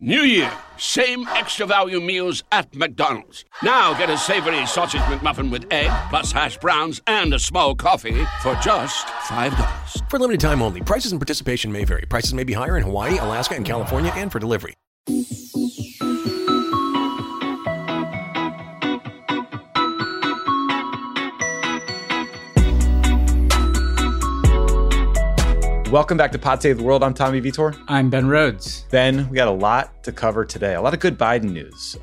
New Year, same extra value meals at McDonald's. Now get a savory sausage McMuffin with egg, plus hash browns and a small coffee for just $5. For limited time only. Prices and participation may vary. Prices may be higher in Hawaii, Alaska, and California, and for delivery. Welcome back to Pod Save the World. I'm Tommy Vitor. I'm Ben Rhodes. Ben, we got a lot to cover today. A lot of good Biden news.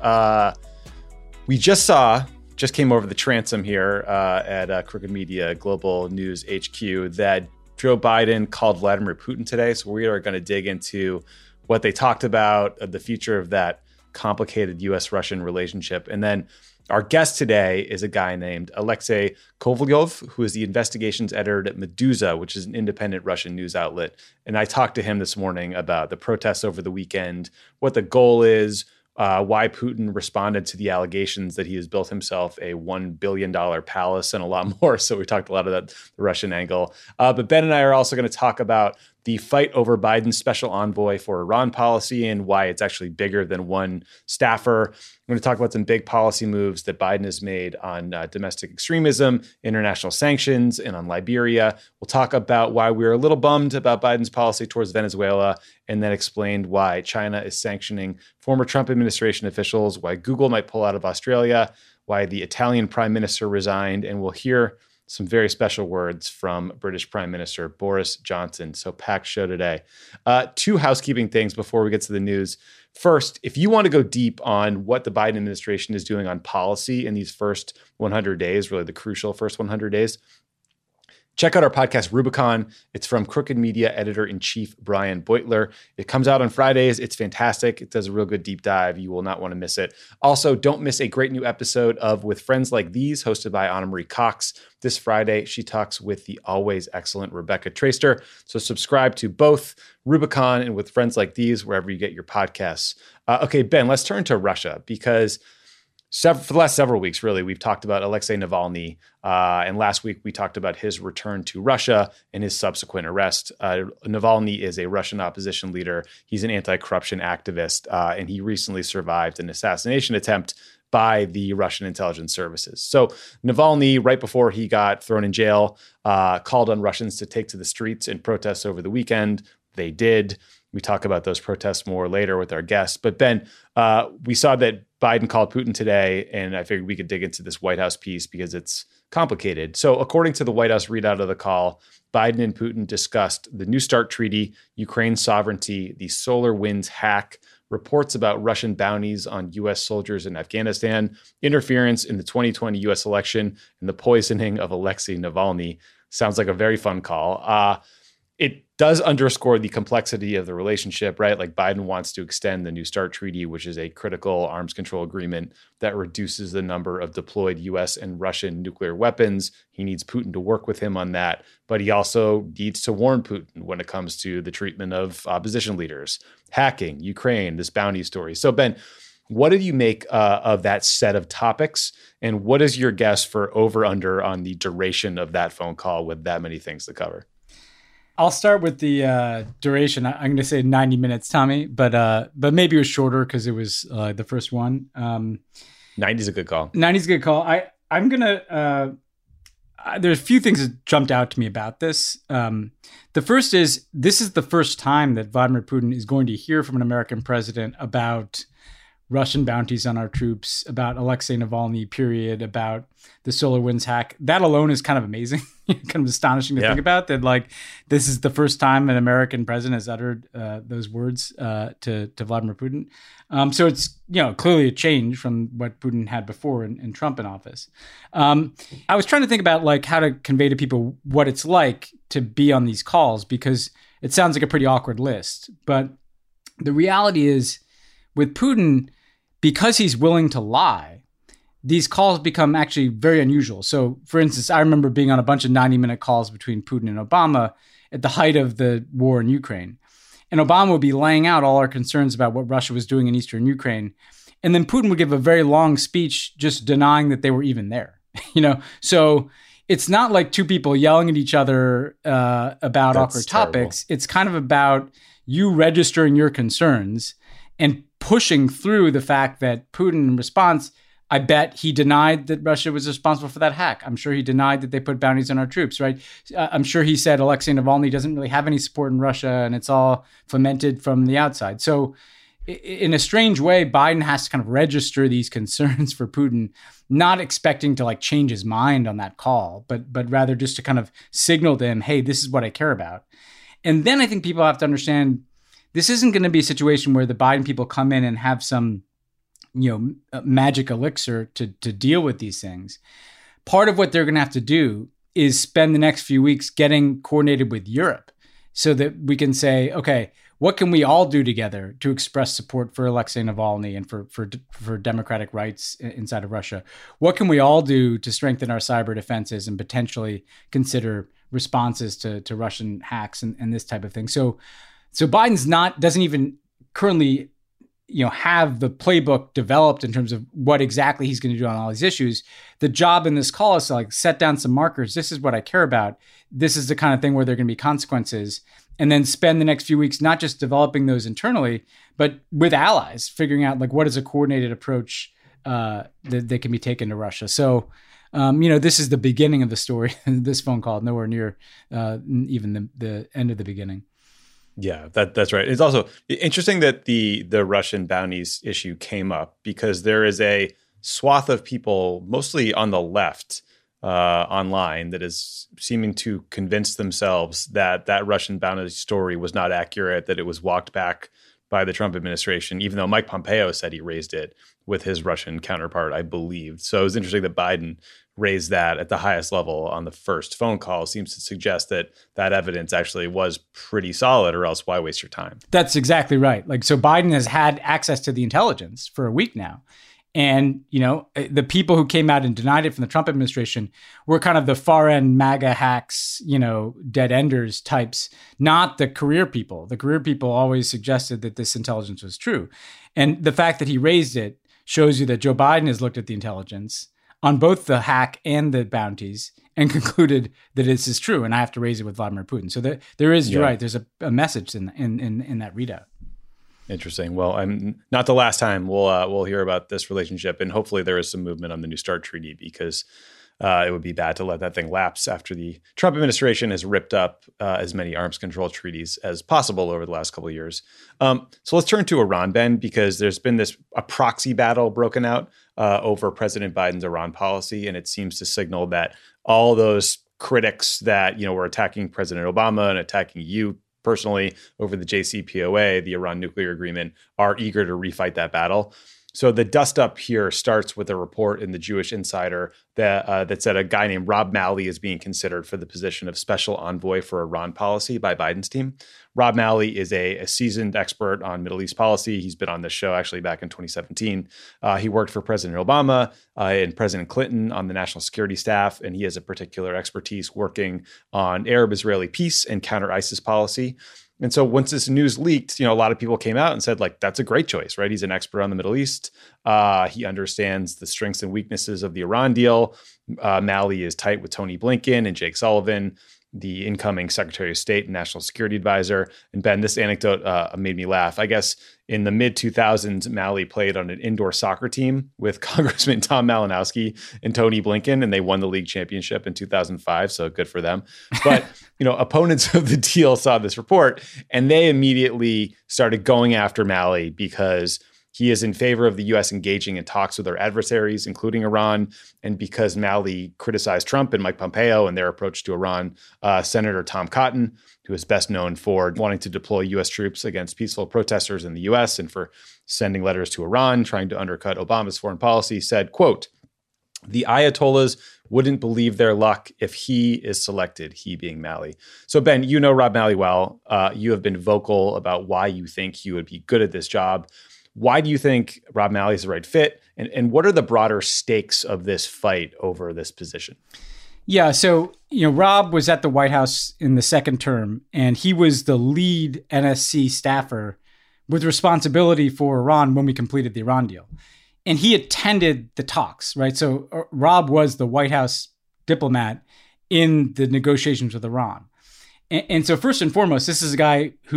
We just came over the transom here at Crooked Media Global News HQ that Joe Biden called Vladimir Putin today. So we are going to dig into what they talked about, the future of that complicated U.S.-Russian relationship. And then our guest today is a guy named Alexei Kovalyov, who is the investigations editor at Meduza, which is an independent Russian news outlet. And I talked to him this morning about the protests over the weekend, what the goal is, why Putin responded to the allegations that he has built himself a $1 billion palace and a lot more. So we talked a lot about the Russian angle. But Ben and I are also going to talk about the fight over Biden's special envoy for Iran policy and why it's actually bigger than one staffer. We're going to talk about some big policy moves that Biden has made on domestic extremism, international sanctions, and on Liberia. We'll talk about why we're a little bummed about Biden's policy towards Venezuela, and then explained why China is sanctioning former Trump administration officials, why Google might pull out of Australia, why the Italian prime minister resigned, and we'll hear some very special words from British Prime Minister Boris Johnson. So packed show today. Two housekeeping things before we get to the news. First, if you want to go deep on what the Biden administration is doing on policy in these first 100 days, really the crucial first 100 days, check out our podcast, Rubicon. It's from Crooked Media editor-in-chief Brian Beutler. It comes out on Fridays. It's fantastic. It does a real good deep dive. You will not want to miss it. Also, don't miss a great new episode of With Friends Like These, hosted by Anna Marie Cox. This Friday, she talks with the always excellent Rebecca Traister. So subscribe to both Rubicon and With Friends Like These, wherever you get your podcasts. Okay, Ben, let's turn to Russia, because for the last several weeks, really, we've talked about Alexei Navalny. And last week, we talked about his return to Russia and his subsequent arrest. Navalny is a Russian opposition leader. He's an anti-corruption activist, and he recently survived an assassination attempt by the Russian intelligence services. So Navalny, right before he got thrown in jail, called on Russians to take to the streets in protests over the weekend. They did. We talk about those protests more later with our guests. But Ben, we saw that Biden called Putin today, and I figured we could dig into this White House piece because it's complicated. So according to the White House readout of the call, Biden and Putin discussed the New START treaty, Ukraine's sovereignty, the SolarWinds hack, reports about Russian bounties on U.S. soldiers in Afghanistan, interference in the 2020 U.S. election, and the poisoning of Alexei Navalny. Sounds like a very fun call. It does underscore the complexity of the relationship, right? Like Biden wants to extend the New START treaty, which is a critical arms control agreement that reduces the number of deployed U.S. and Russian nuclear weapons. He needs Putin to work with him on that, but he also needs to warn Putin when it comes to the treatment of opposition leaders, hacking, Ukraine, this bounty story. So Ben, what did you make of that set of topics? And what is your guess for over/under on the duration of that phone call with that many things to cover? I'll start with the duration. I'm going to say 90 minutes, Tommy, but maybe it was shorter because it was the first one. 90 is a good call. 90 is a good call. I'm going to there's a few things that jumped out to me about this. The first is, this is the first time that Vladimir Putin is going to hear from an American president about Russian bounties on our troops, about Alexei Navalny, period, about the SolarWinds hack. That alone is kind of amazing, kind of astonishing to think about, that like this is the first time an American president has uttered those words to Vladimir Putin. So it's, clearly a change from what Putin had before in Trump in office. I was trying to think about like how to convey to people what it's like to be on these calls, because it sounds like a pretty awkward list. But the reality is, with Putin, because he's willing to lie, these calls become actually very unusual. So, for instance, I remember being on a bunch of 90-minute calls between Putin and Obama at the height of the war in Ukraine. And Obama would be laying out all our concerns about what Russia was doing in eastern Ukraine. And then Putin would give a very long speech just denying that they were even there. So it's not like two people yelling at each other about awkward topics. It's kind of about you registering your concerns and pushing through the fact that Putin, in response, I bet he denied that Russia was responsible for that hack. I'm sure he denied that they put bounties on our troops, right? I'm sure he said Alexei Navalny doesn't really have any support in Russia and it's all fomented from the outside. So in a strange way, Biden has to kind of register these concerns for Putin, not expecting to like change his mind on that call, but rather just to kind of signal to him, hey, this is what I care about. And then I think people have to understand this isn't going to be a situation where the Biden people come in and have some magic elixir to deal with these things. Part of what they're going to have to do is spend the next few weeks getting coordinated with Europe so that we can say, okay, what can we all do together to express support for Alexei Navalny and for democratic rights inside of Russia? What can we all do to strengthen our cyber defenses and potentially consider responses to Russian hacks and this type of thing? So Biden's doesn't even currently have the playbook developed in terms of what exactly he's going to do on all these issues. The job in this call is to like set down some markers. This is what I care about. This is the kind of thing where there are going to be consequences, and then spend the next few weeks not just developing those internally, but with allies, figuring out like what is a coordinated approach that can be taken to Russia. So, this is the beginning of the story. This phone call, nowhere near even the end of the beginning. Yeah, that's right. It's also interesting that the Russian bounties issue came up because there is a swath of people, mostly on the left, online, that is seeming to convince themselves that Russian bounty story was not accurate, that it was walked back by the Trump administration, even though Mike Pompeo said he raised it with his Russian counterpart, I believe. So it was interesting that Biden raised that at the highest level on the first phone call. Seems to suggest that evidence actually was pretty solid, or else why waste your time? That's exactly right. So Biden has had access to the intelligence for a week now. And, the people who came out and denied it from the Trump administration were kind of the far end MAGA hacks, dead enders types, not the career people. The career people always suggested that this intelligence was true. And the fact that he raised it shows you that Joe Biden has looked at the intelligence on both the hack and the bounties and concluded that this is true. And I have to raise it with Vladimir Putin. So there is, you're right, there's a message in that readout. Interesting. Well, I'm not the last time we'll hear about this relationship, and hopefully there is some movement on the New START treaty, because it would be bad to let that thing lapse after the Trump administration has ripped up as many arms control treaties as possible over the last couple of years. So let's turn to Iran, Ben, because there's been a proxy battle broken out over President Biden's Iran policy, and it seems to signal that all those critics that were attacking President Obama and attacking you personally over the JCPOA, the Iran nuclear agreement, are eager to refight that battle. So the dust up here starts with a report in the Jewish Insider that said a guy named Rob Malley is being considered for the position of special envoy for Iran policy by Biden's team. Rob Malley is a seasoned expert on Middle East policy. He's been on this show actually back in 2017. He worked for President Obama and President Clinton on the national security staff, and he has a particular expertise working on Arab-Israeli peace and counter-ISIS policy. And so once this news leaked, a lot of people came out and said, that's a great choice, right? He's an expert on the Middle East. He understands the strengths and weaknesses of the Iran deal. Malley is tight with Tony Blinken and Jake Sullivan, the incoming Secretary of State and National Security Advisor. And Ben, this anecdote made me laugh. I guess in the mid-2000s, Malley played on an indoor soccer team with Congressman Tom Malinowski and Tony Blinken, and they won the league championship in 2005, so good for them. But, opponents of the deal saw this report, and they immediately started going after Malley because he is in favor of the U.S. engaging in talks with our adversaries, including Iran, and because Malley criticized Trump and Mike Pompeo and their approach to Iran. Senator Tom Cotton, who is best known for wanting to deploy U.S. troops against peaceful protesters in the U.S. and for sending letters to Iran, trying to undercut Obama's foreign policy, said, quote, "The Ayatollahs wouldn't believe their luck if he is selected," he being Malley. So, Ben, you know Rob Malley well. You have been vocal about why you think he would be good at this job. Why do you think Rob Malley is the right fit? And what are the broader stakes of this fight over this position? Yeah, so, Rob was at the White House in the second term, and he was the lead NSC staffer with responsibility for Iran when we completed the Iran deal. And he attended the talks, right? So Rob was the White House diplomat in the negotiations with Iran. And so first and foremost, this is a guy who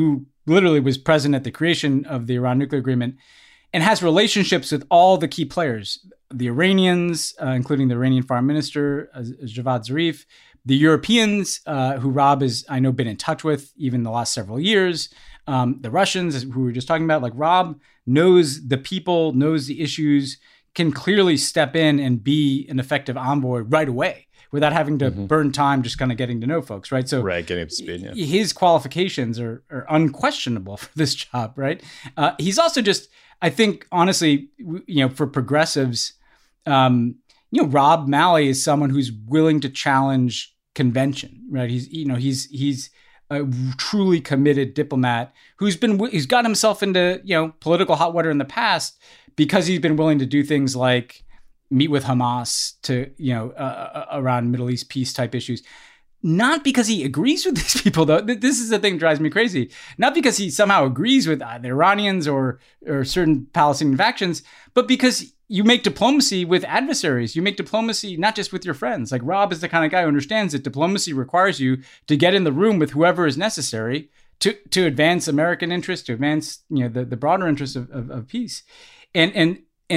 literally was present at the creation of the Iran nuclear agreement and has relationships with all the key players, the Iranians, including the Iranian foreign minister, Javad Zarif, the Europeans, who Rob has, I know, been in touch with even the last several years, the Russians, who we were just talking about. Like, Rob knows the people, knows the issues, can clearly step in and be an effective envoy right away without having to burn time just kind of getting to know folks, right? So getting up to speed, yeah. His qualifications are unquestionable for this job, right? He's also just, I think, honestly, for progressives, Rob Malley is someone who's willing to challenge convention, right? He's a truly committed diplomat who's got himself into, political hot water in the past because he's been willing to do things like meet with Hamas to, around Middle East peace type issues. Not because he agrees with these people, though. This is the thing that drives me crazy. Not because he somehow agrees with the Iranians or certain Palestinian factions, but because you make diplomacy with adversaries. You make diplomacy not just with your friends. Like, Rob is the kind of guy who understands that diplomacy requires you to get in the room with whoever is necessary to advance American interests, to advance the broader interests of peace. And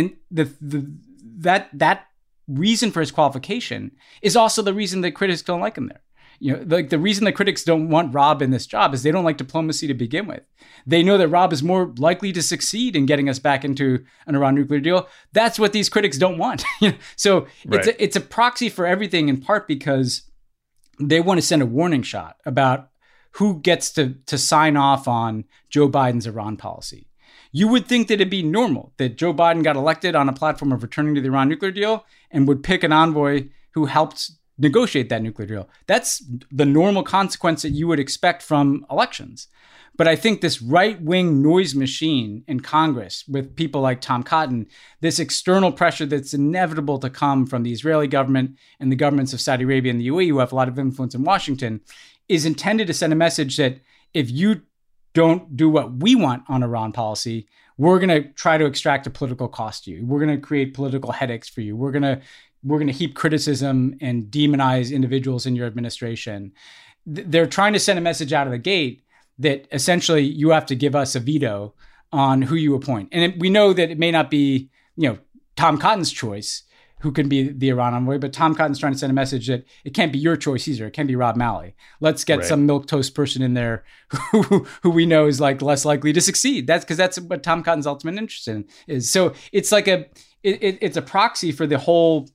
that reason for his qualification is also the reason that critics don't like him there. Like, the reason that critics don't want Rob in this job is they don't like diplomacy to begin with. They know that Rob is more likely to succeed in getting us back into an Iran nuclear deal. That's what these critics don't want. So it's a proxy for everything, in part because they want to send a warning shot about who gets to sign off on Joe Biden's Iran policy. You would think that it'd be normal that Joe Biden got elected on a platform of returning to the Iran nuclear deal and would pick an envoy who helped negotiate that nuclear deal. That's the normal consequence that you would expect from elections. But I think this right-wing noise machine in Congress with people like Tom Cotton, this external pressure that's inevitable to come from the Israeli government and the governments of Saudi Arabia and the UAE, who have a lot of influence in Washington, is intended to send a message that if you don't do what we want on Iran policy, we're going to try to extract a political cost to you. We're going to create political headaches for you. We're going to heap criticism and demonize individuals in your administration. They're trying to send a message out of the gate that essentially you have to give us a veto on who you appoint. And we know that it may not be, Tom Cotton's choice who can be the Iran envoy, but Tom Cotton's trying to send a message that it can't be your choice either. It can't be Rob Malley. Let's get some milquetoast person in there who we know is like less likely to succeed. That's because that's what Tom Cotton's ultimate interest in is. So it's like it's a proxy for the whole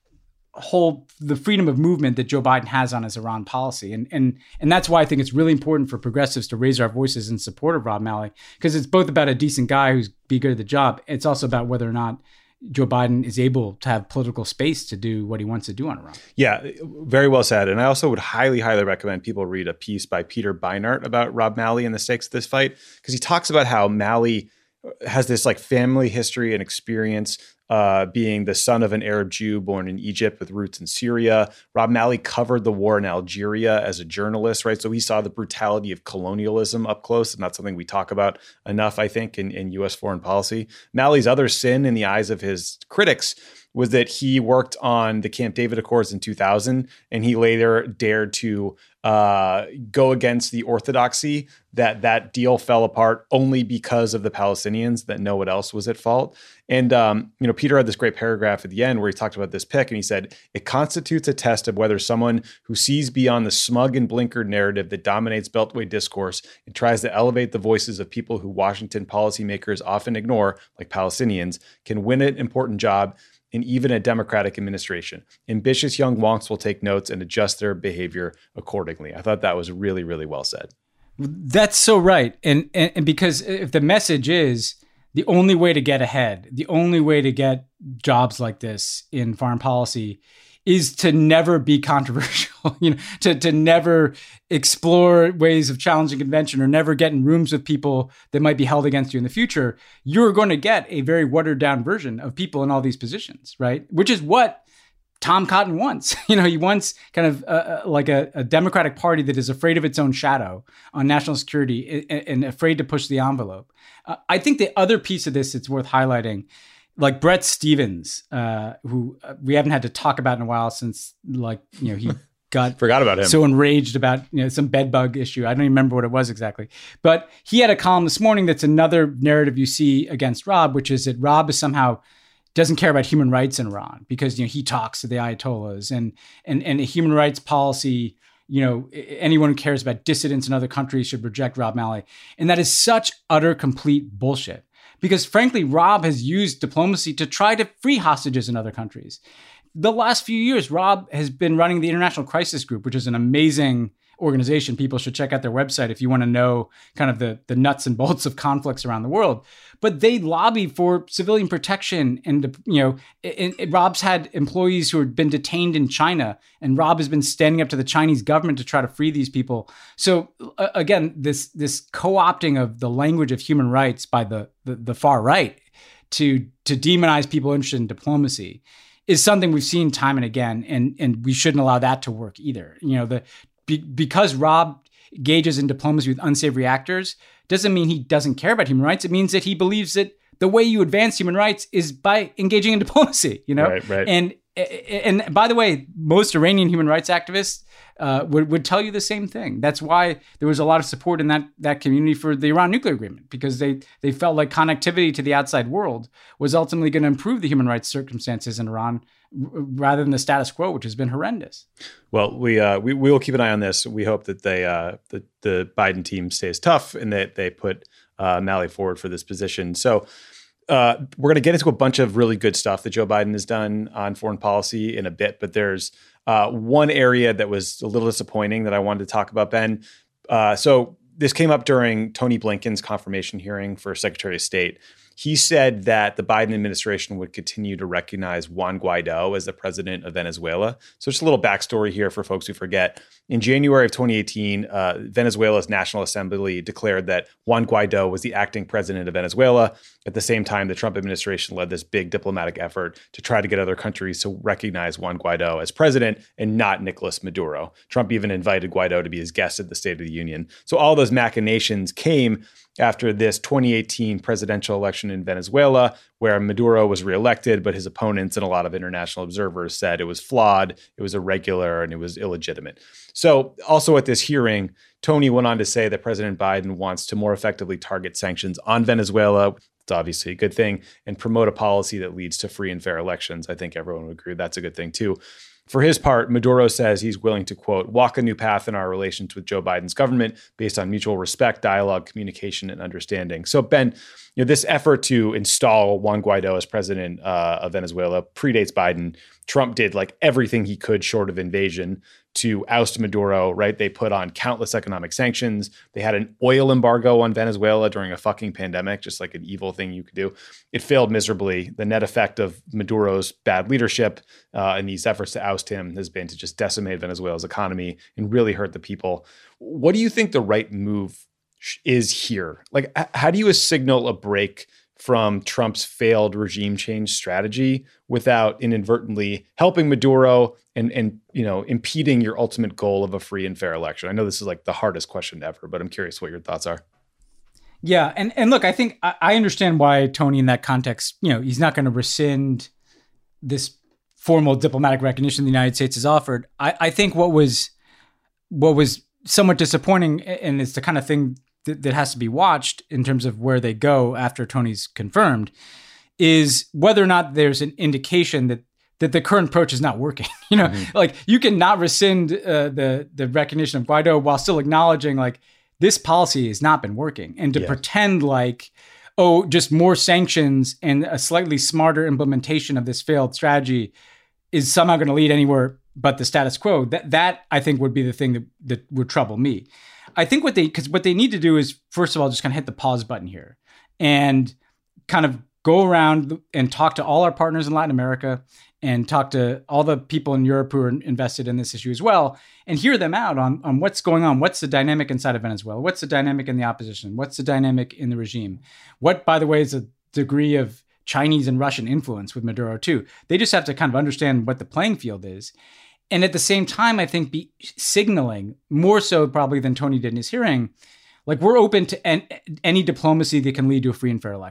the freedom of movement that Joe Biden has on his Iran policy. And that's why I think it's really important for progressives to raise our voices in support of Rob Malley, because it's both about a decent guy who's be good at the job. It's also about whether or not Joe Biden is able to have political space to do what he wants to do on Iran. Yeah, very well said. And I also would highly, highly recommend people read a piece by Peter Beinart about Rob Malley and the stakes of this fight, because he talks about how Malley has this like family history and experience being the son of an Arab Jew born in Egypt with roots in Syria. Rob Malley covered the war in Algeria as a journalist, right? So he saw the brutality of colonialism up close, and that's something we talk about enough, I think, in U.S. foreign policy. Malley's other sin in the eyes of his critics was that he worked on the Camp David Accords in 2000, and he later dared to go against the orthodoxy that deal fell apart only because of the Palestinians, that no one else was at fault. And, Peter had this great paragraph at the end where he talked about this pick, and he said, it constitutes a test of whether someone who sees beyond the smug and blinkered narrative that dominates Beltway discourse and tries to elevate the voices of people who Washington policymakers often ignore, like Palestinians, can win an important job in even a Democratic administration. Ambitious young wonks will take notes and adjust their behavior accordingly. I thought that was really, really well said. That's so right. And because if the message is the only way to get ahead, the only way to get jobs like this in foreign policy is to never be controversial, to never explore ways of challenging convention or never get in rooms with people that might be held against you in the future, you're going to get a very watered down version of people in all these positions, right? Which is what Tom Cotton wants. He wants kind of like a Democratic Party that is afraid of its own shadow on national security and afraid to push the envelope. I think the other piece of this that's worth highlighting, like Bret Stephens, who we haven't had to talk about in a while since he forgot about him. So enraged about some bed bug issue. I don't even remember what it was exactly. But he had a column this morning that's another narrative you see against Rob, which is that Rob is somehow doesn't care about human rights in Iran because he talks to the Ayatollahs and a human rights policy. Anyone who cares about dissidents in other countries should reject Rob Malley. And that is such utter complete bullshit. Because frankly, Rob has used diplomacy to try to free hostages in other countries. The last few years, Rob has been running the International Crisis Group, which is an amazing organization. People should check out their website if you want to know kind of the nuts and bolts of conflicts around the world. But they lobby for civilian protection. And Rob's had employees who had been detained in China, and Rob has been standing up to the Chinese government to try to free these people. So again, this co-opting of the language of human rights by the far right to demonize people interested in diplomacy is something we've seen time and again, and we shouldn't allow that to work either. Because Rob engages in diplomacy with unsavory actors doesn't mean he doesn't care about human rights. It means that he believes that the way you advance human rights is by engaging in diplomacy. Right. And by the way, most Iranian human rights activists would tell you the same thing. That's why there was a lot of support in that community for the Iran nuclear agreement, because they felt like connectivity to the outside world was ultimately going to improve the human rights circumstances in Iran rather than the status quo, which has been horrendous. Well, we will keep an eye on this. We hope that the Biden team stays tough and that they put Malley forward for this position. So we're going to get into a bunch of really good stuff that Joe Biden has done on foreign policy in a bit, but there's one area that was a little disappointing that I wanted to talk about, Ben. So this came up during Tony Blinken's confirmation hearing for Secretary of State. He said that the Biden administration would continue to recognize Juan Guaido as the president of Venezuela. So just a little backstory here for folks who forget. In January of 2018, Venezuela's National Assembly declared that Juan Guaido was the acting president of Venezuela. At the same time, the Trump administration led this big diplomatic effort to try to get other countries to recognize Juan Guaido as president and not Nicolas Maduro. Trump even invited Guaido to be his guest at the State of the Union. So all those machinations came after this 2018 presidential election in Venezuela, where Maduro was reelected, but his opponents and a lot of international observers said it was flawed, it was irregular, and it was illegitimate. So also at this hearing, Tony went on to say that President Biden wants to more effectively target sanctions on Venezuela. It's obviously a good thing, and promote a policy that leads to free and fair elections. I think everyone would agree that's a good thing too. For his part, Maduro says he's willing to, quote, walk a new path in our relations with Joe Biden's government based on mutual respect, dialogue, communication, and understanding. So, Ben, this effort to install Juan Guaido as president of Venezuela predates Biden. Trump did like everything he could short of invasion to oust Maduro, right? They put on countless economic sanctions. They had an oil embargo on Venezuela during a fucking pandemic, just like an evil thing you could do. It failed miserably. The net effect of Maduro's bad leadership and these efforts to oust him has been to just decimate Venezuela's economy and really hurt the people. What do you think the right move is here? Like, how do you signal a break from Trump's failed regime change strategy without inadvertently helping Maduro and impeding your ultimate goal of a free and fair election? I know this is like the hardest question ever, but I'm curious what your thoughts are. Yeah. And look, I think I understand why Tony in that context, he's not going to rescind this formal diplomatic recognition the United States has offered. I think what was somewhat disappointing, and it's the kind of thing that has to be watched in terms of where they go after Tony's confirmed, is whether or not there's an indication that the current approach is not working. Like you cannot rescind the recognition of Guaido while still acknowledging like this policy has not been working, and to pretend like, oh, just more sanctions and a slightly smarter implementation of this failed strategy is somehow going to lead anywhere but the status quo. That I think would be the thing that would trouble me. I think what they need to do is, first of all, just kind of hit the pause button here and kind of go around and talk to all our partners in Latin America and talk to all the people in Europe who are invested in this issue as well, and hear them out on what's going on. What's the dynamic inside of Venezuela? What's the dynamic in the opposition? What's the dynamic in the regime? What, by the way, is a degree of Chinese and Russian influence with Maduro too? They just have to kind of understand what the playing field is. And at the same time, I think be signaling more so probably than Tony did in his hearing, like we're open to any diplomacy that can lead to a free and fair election.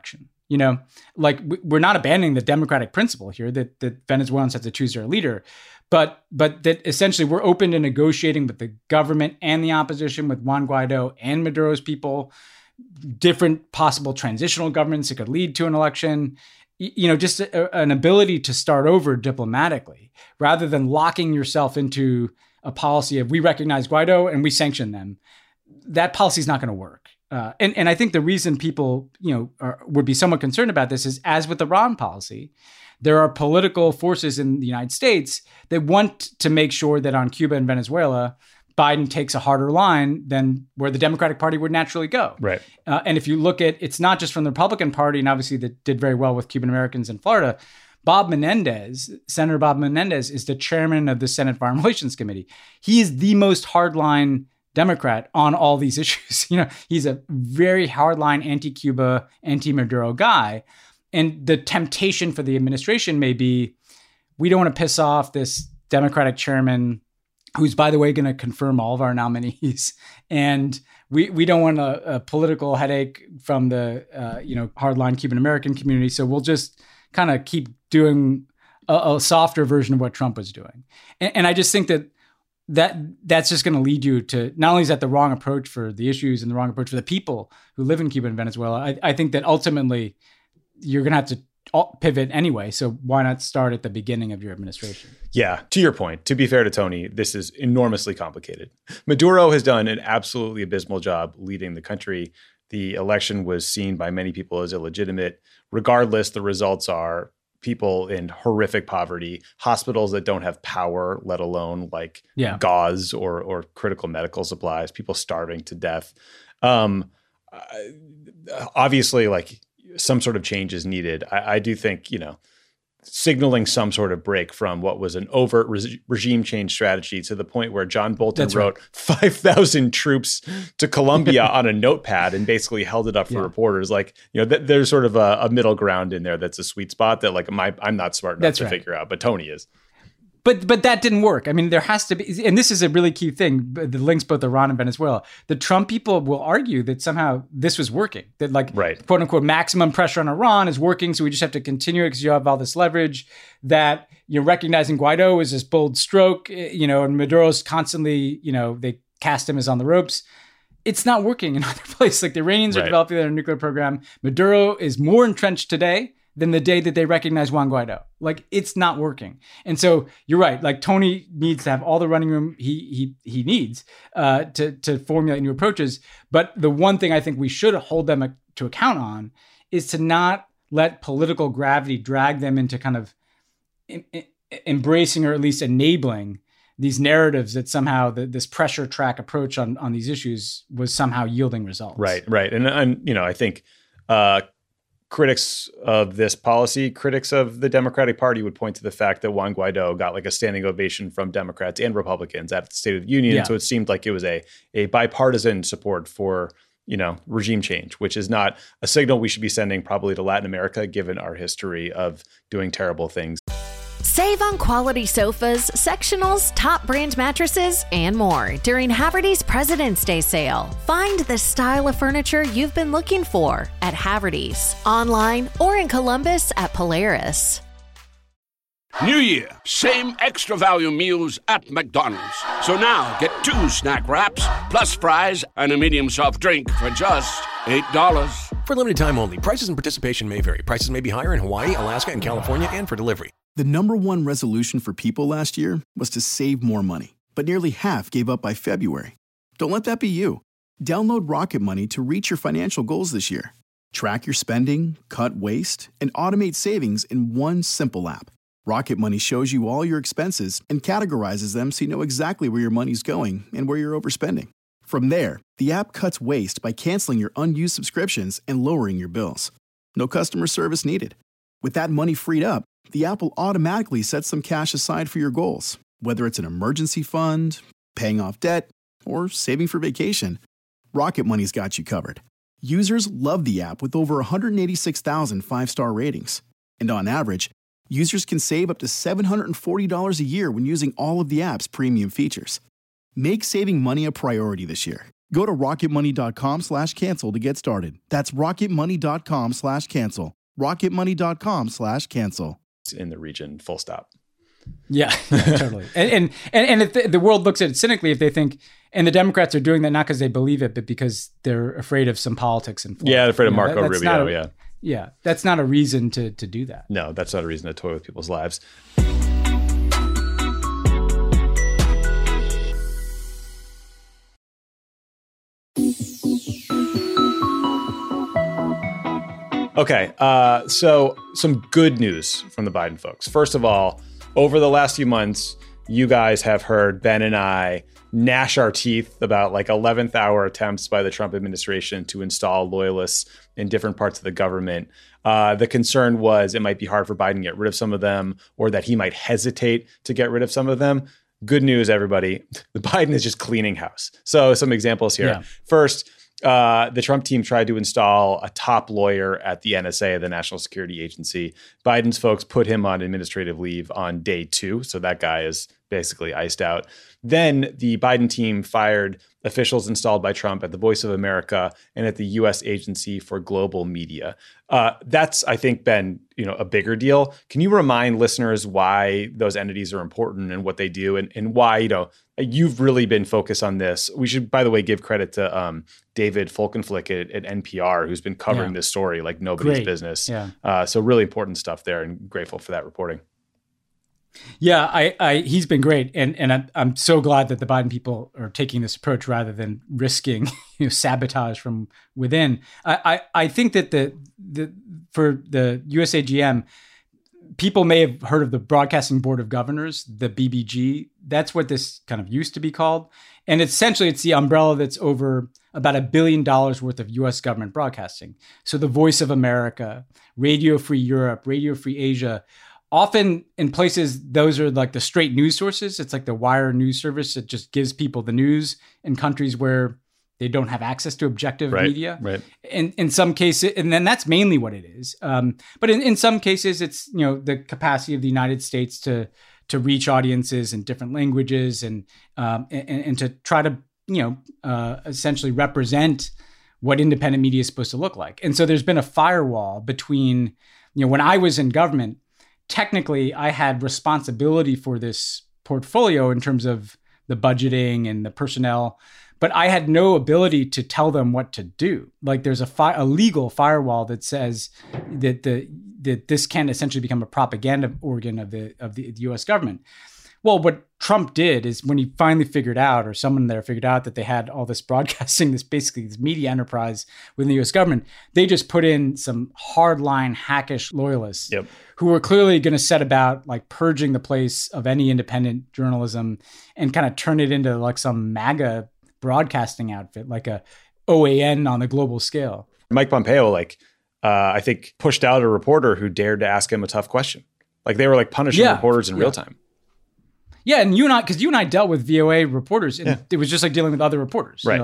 You know, like we're not abandoning the democratic principle here that Venezuelans have to choose their leader, but that essentially we're open to negotiating with the government and the opposition, with Juan Guaido and Maduro's people, different possible transitional governments that could lead to an election. You know, just an ability to start over diplomatically rather than locking yourself into a policy of we recognize Guaido and we sanction them. That policy is not going to work. And I think the reason people, would be somewhat concerned about this is, as with the Iran policy, there are political forces in the United States that want to make sure that on Cuba and Venezuela, Biden takes a harder line than where the Democratic Party would naturally go. Right. And if you look at, it's not just from the Republican Party, and obviously that did very well with Cuban Americans in Florida. Senator Bob Menendez is the chairman of the Senate Foreign Relations Committee. He is the most hardline Democrat on all these issues. He's a very hardline anti-Cuba, anti-Maduro guy. And the temptation for the administration may be, we don't want to piss off this Democratic chairman who's, by the way, going to confirm all of our nominees. And we don't want a political headache from the, hardline Cuban American community. So we'll just kind of keep doing a softer version of what Trump was doing. And I just think that's just going to lead you to, not only is that the wrong approach for the issues and the wrong approach for the people who live in Cuba and Venezuela, I think that ultimately you're going to have to pivot anyway. So why not start at the beginning of your administration? Yeah, to your point, to be fair to Tony, this is enormously complicated. Maduro has done an absolutely abysmal job leading the country. The election was seen by many people as illegitimate. Regardless, the results are people in horrific poverty, hospitals that don't have power, let alone gauze or critical medical supplies, people starving to death. Obviously, some sort of change is needed. I do think, signaling some sort of break from what was an overt regime change strategy to the point where John Bolton wrote 5,000 troops to Colombia on a notepad and basically held it up for reporters. There's sort of a middle ground in there that's a sweet spot that I'm not smart enough to figure out, but Tony is. But that didn't work. I mean, there has to be, and this is a really key thing, the links both Iran and Venezuela. The Trump people will argue that somehow this was working, that quote unquote maximum pressure on Iran is working, so we just have to continue it because you have all this leverage, that recognizing Guaido is this bold stroke, and Maduro's constantly, they cast him as on the ropes. It's not working in other places. The Iranians are developing their nuclear program. Maduro is more entrenched today than the day that they recognize Juan Guaido. It's not working. And so you're right. Tony needs to have all the running room he needs to formulate new approaches. But the one thing I think we should hold them to account on is to not let political gravity drag them into kind of embracing or at least enabling these narratives that somehow this pressure track approach on these issues was somehow yielding results. Right. And I think critics of this policy, critics of the Democratic Party would point to the fact that Juan Guaido got a standing ovation from Democrats and Republicans at the State of the Union. Yeah. So it seemed like it was a bipartisan support for, regime change, which is not a signal we should be sending probably to Latin America, given our history of doing terrible things. Save on quality sofas, sectionals, top brand mattresses, and more during Haverty's President's Day sale. Find the style of furniture you've been looking for at Haverty's, online or in Columbus at Polaris. New Year, same extra value meals at McDonald's. So now get 2 snack wraps, plus fries and a medium soft drink for just $8. For limited time only, prices and participation may vary. Prices may be higher in Hawaii, Alaska, and California, and for delivery. The number one resolution for people last year was to save more money, but nearly half gave up by February. Don't let that be you. Download Rocket Money to reach your financial goals this year. Track your spending, cut waste, and automate savings in one simple app. Rocket Money shows you all your expenses and categorizes them so you know exactly where your money's going and where you're overspending. From there, the app cuts waste by canceling your unused subscriptions and lowering your bills. No customer service needed. With that money freed up, the app will automatically set some cash aside for your goals, whether it's an emergency fund, paying off debt, or saving for vacation. Rocket Money's got you covered. Users love the app with over 186,000 five-star ratings. And on average, users can save up to $740 a year when using all of the app's premium features. Make saving money a priority this year Go to rocketmoney.com/cancel to get started. That's rocketmoney.com/cancel. rocketmoney.com/cancel. In the region, full stop. Yeah, totally. And if the world looks at it cynically, if they think, and the Democrats are doing that not because they believe it, but because they're afraid of some politics and yeah, afraid of Marco Rubio. Yeah, that's not a reason to do that. No, that's not a reason to toy with people's lives. Okay, so some good news from the Biden folks. First of all, over the last few months, you guys have heard Ben and I gnash our teeth about like 11th hour attempts by the Trump administration to install loyalists in different parts of the government. The concern was it might be hard for Biden to get rid of some of them, or that he might hesitate to get rid of some of them. Good news, everybody. The Biden is just cleaning house. So some examples here. Yeah. First, the Trump team tried to install a top lawyer at the NSA, the National Security Agency. Biden's folks put him on administrative leave on day 2. So that guy is basically iced out. Then the Biden team fired officials installed by Trump at the Voice of America and at the U.S. Agency for Global Media. That's, I think, been a bigger deal. Can you remind listeners why those entities are important and what they do, and why you've really been focused on this? We should, by the way, give credit to David Folkenflik at NPR, who's been covering this story like nobody's business. Yeah. So really important stuff there, and grateful for that reporting. Yeah, he's been great, and I'm so glad that the Biden people are taking this approach rather than risking sabotage from within. I think that for the USAGM, people may have heard of the Broadcasting Board of Governors, the BBG. That's what this kind of used to be called, and essentially it's the umbrella that's over about $1 billion worth of U.S. government broadcasting. So the Voice of America, Radio Free Europe, Radio Free Asia. Often in places, those are like the straight news sources. It's like the Wire news service that just gives people the news in countries where they don't have access to objective media. Right. In some cases, and then that's mainly what it is. But in some cases, it's the capacity of the United States to reach audiences in different languages and to try to essentially represent what independent media is supposed to look like. And so there's been a firewall between when I was in government. Technically, I had responsibility for this portfolio in terms of the budgeting and the personnel, but I had no ability to tell them what to do. Like there's a legal firewall that says that this can essentially become a propaganda organ of the U.S. government. Well, what Trump did is when he finally figured out, or someone there figured out, that they had all this broadcasting, this media enterprise within the U.S. government, they just put in some hardline hackish loyalists who were clearly going to set about like purging the place of any independent journalism and kind of turn it into like some MAGA broadcasting outfit, like a OAN on the global scale. Mike Pompeo, I think, pushed out a reporter who dared to ask him a tough question. Like they were like punishing reporters in real time. Yeah, and you and I dealt with VOA reporters, and it was just like dealing with other reporters. Right.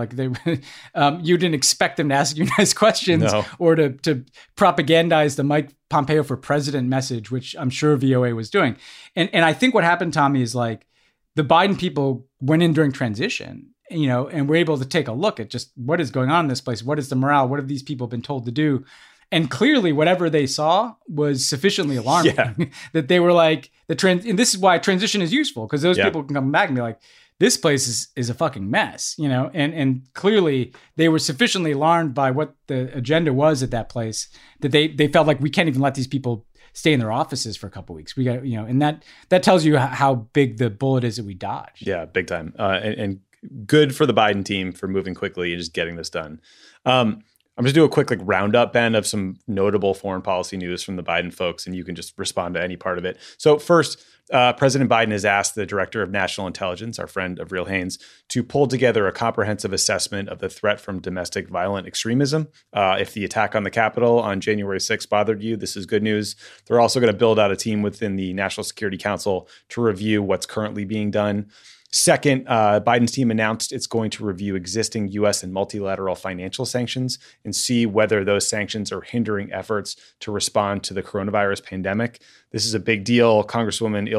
You didn't expect them to ask you nice questions or to propagandize the Mike Pompeo for president message, which I'm sure VOA was doing. And I think what happened, Tommy, is like the Biden people went in during transition, and were able to take a look at just what is going on in this place. What is the morale? What have these people been told to do? And clearly, whatever they saw was sufficiently alarming that they were like, and this is why transition is useful, because those people can come back and be like, this place is a fucking mess, and clearly they were sufficiently alarmed by what the agenda was at that place that they felt like we can't even let these people stay in their offices for a couple of weeks. We got, and that tells you how big the bullet is that we dodged. Yeah, big time. And good for the Biden team for moving quickly and just getting this done. I'm just do a quick roundup, Ben, of some notable foreign policy news from the Biden folks, and you can just respond to any part of it. So first, President Biden has asked the Director of National Intelligence, our friend Avril Haines, to pull together a comprehensive assessment of the threat from domestic violent extremism. If the attack on the Capitol on January 6th bothered you, this is good news. They're also going to build out a team within the National Security Council to review what's currently being done. Second, Biden's team announced it's going to review existing U.S. and multilateral financial sanctions and see whether those sanctions are hindering efforts to respond to the coronavirus pandemic. This is a big deal. Congresswoman